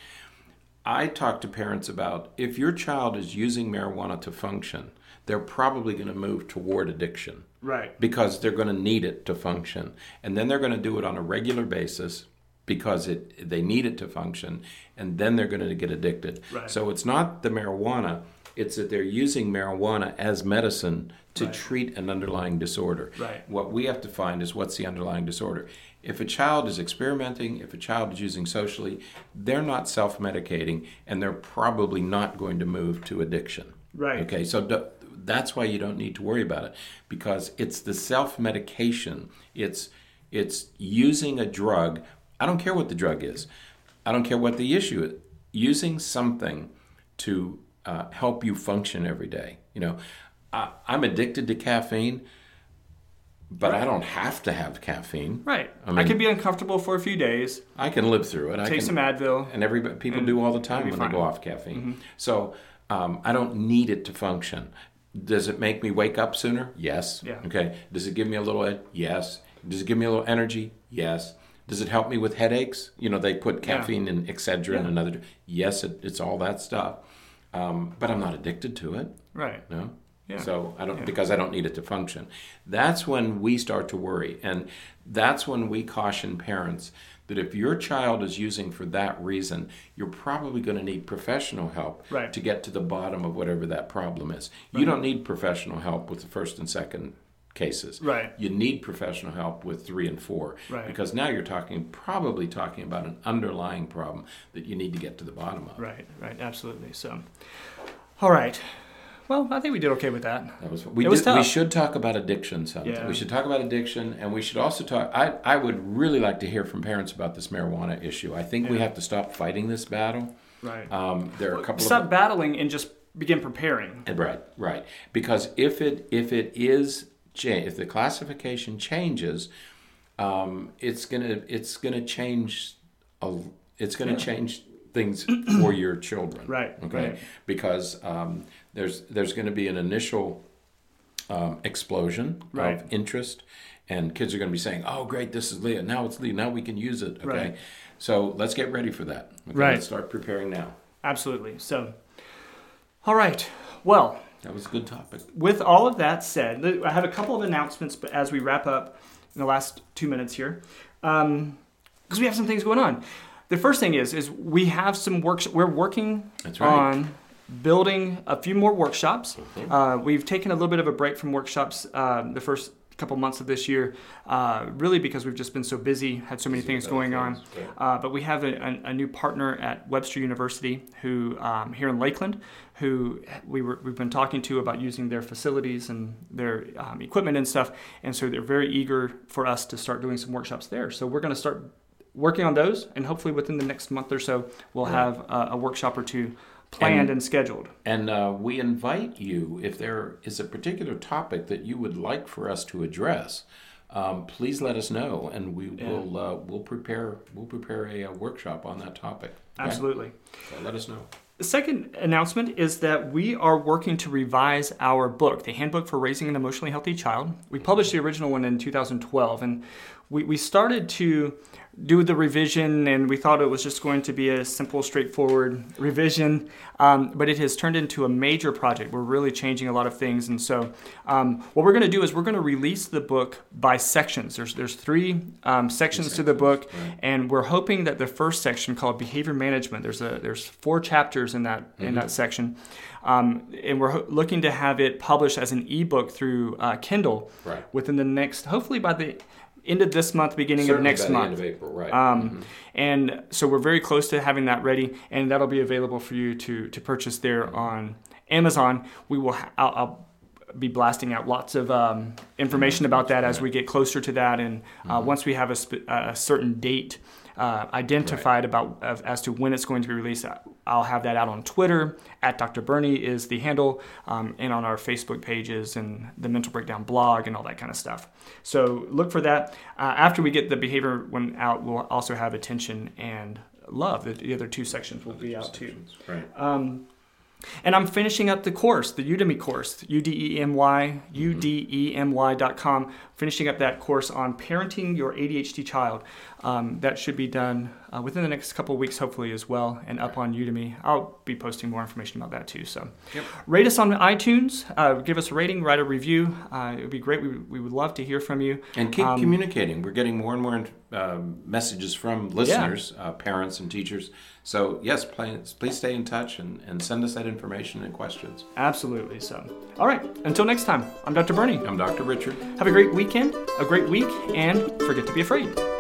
I talk to parents about, if your child is using marijuana to function, they're probably going to move toward addiction. Right. Because they're going to need it to function. And then they're going to do it on a regular basis because it they need it to function, and then they're going to get addicted. Right. So it's not the marijuana, it's that they're using marijuana as medicine to Right. treat an underlying disorder. Right. What we have to find is, what's the underlying disorder. If a child is experimenting, if a child is using socially, they're not self-medicating, and they're probably not going to move to addiction. Right. Okay, so do, that's why you don't need to worry about it, because it's the self-medication. It's it's using a drug. I don't care what the drug is. I don't care what the issue is. Using something to uh, help you function every day. You know, I, I'm addicted to caffeine, but Right. I don't have to have caffeine. Right. I I, mean- could be uncomfortable for a few days, I can live through it. I take can, some Advil. and every people and do all the time you'll when be they go fine. off caffeine. So um, I don't need it to function. Does it make me wake up sooner? Yes. Yeah. Okay. Does it give me a little ed? Yes. Does it give me a little energy? Yes. Does it help me with headaches? You know, they put caffeine in Excedrin Yeah. and another. Yes, it, it's all that stuff. Um, but I'm not addicted to it. Right. No. Yeah. So I don't Yeah. because I don't need it to function. That's when we start to worry, and that's when we caution parents that if your child is using for that reason, you're probably going to need professional help Right. to get to the bottom of whatever that problem is. You don't need professional help with the first and second cases. Right. You need professional help with three and four, Right. because now you're talking probably talking about an underlying problem that you need to get to the bottom of. Right. Right. Absolutely. So, all right. Well, I think we did okay with that. That was we It was did, we tough. should talk about addiction sometime. Yeah. We should talk about addiction, and we should also talk. I I would really like to hear from parents about this marijuana issue. I think we Yeah. have to stop fighting this battle. Right. Um, there are a couple Stop of battling and just begin preparing. right, right. Because if it if it is cha- if the classification changes, um, it's gonna it's gonna change. A, it's gonna Yeah. change things for your children. Right, Okay. right. Because um, there's there's going to be an initial um, explosion Right. of interest, and kids are going to be saying, "Oh, great, this is Leah. Now it's Leah. Now we can use it." Okay. Right. So let's get ready for that. Okay? Right. Let's start preparing now. Absolutely. So, all right. Well, That was a good topic. with all of that said, I have a couple of announcements but as we wrap up in the last two minutes here, because we have some things going on. The first thing is, is we have some works. We're working That's right. on building a few more workshops. Mhm. Uh, we've taken a little bit of a break from workshops uh, the first couple months of this year, uh, really because we've just been so busy, had so many Busy things with going other on. things, right. Uh, but we have a, a, a new partner at Webster University who um, here in Lakeland, who we were we've been talking to about using their facilities and their um, equipment and stuff, and so they're very eager for us to start doing some workshops there. So we're going to start working on those, and hopefully within the next month or so, we'll Right. have a, a workshop or two planned and, And- scheduled. And uh, we invite you, if there is a particular topic that you would like for us to address, um, please let us know, and we Yeah. will uh, we'll prepare we'll prepare a, uh workshop on that topic. Okay? Absolutely. So let us know. The second announcement is that we are working to revise our book, The Handbook for Raising an Emotionally Healthy Child. We published the original one in two thousand twelve, and we, we started to do the revision, and we thought it was just going to be a simple, straightforward revision, um, but it has turned into a major project. We're really changing a lot of things, and so um, what we're going to do is we're going to release the book by sections. There's there's three um, sections to the sections, book, right. and we're hoping that the first section, called Behavior Management, there's a there's four chapters in that in Mm-hmm. that section, um, and we're ho- looking to have it published as an ebook through uh, Kindle Right. within the next, hopefully by the end of this month, beginning Certainly of next by the month. end of April, right? Um, Mhm. And so we're very close to having that ready, and that'll be available for you to to purchase there on Amazon. We will. Ha- I'll, I'll be blasting out lots of um, information about that as we get closer to that, and uh, once we have a, sp- a certain date uh, identified right. about uh, as to when it's going to be released. I'll have that out on Twitter. At Doctor Bernie is the handle, um, and on our Facebook pages and the Mental Breakdown blog and all that kind of stuff. So look for that. Uh, after we get the behavior one out, we'll also have attention and love. The, the other two sections will other be out sections. too. Right. Um, And I'm finishing up the course, the Udemy course, U D E M Y, U D E M Y dot com, finishing up that course on parenting your A D H D child. Um, that should be done uh, within the next couple of weeks, hopefully, as well, and up on Udemy. I'll be posting more information about that, too. So yep. Rate us on iTunes. Uh, give us a rating, write a review. Uh, it would be great. We, we would love to hear from you. And keep um, communicating. We're getting more and more uh, messages from listeners, yeah. uh, parents and teachers. So, yes, please, please stay in touch and, and send us that information and questions. Absolutely. So, all right. Until next time, I'm Doctor Bernie. I'm Doctor Richard. Have a great weekend, a great week, and forget to be afraid.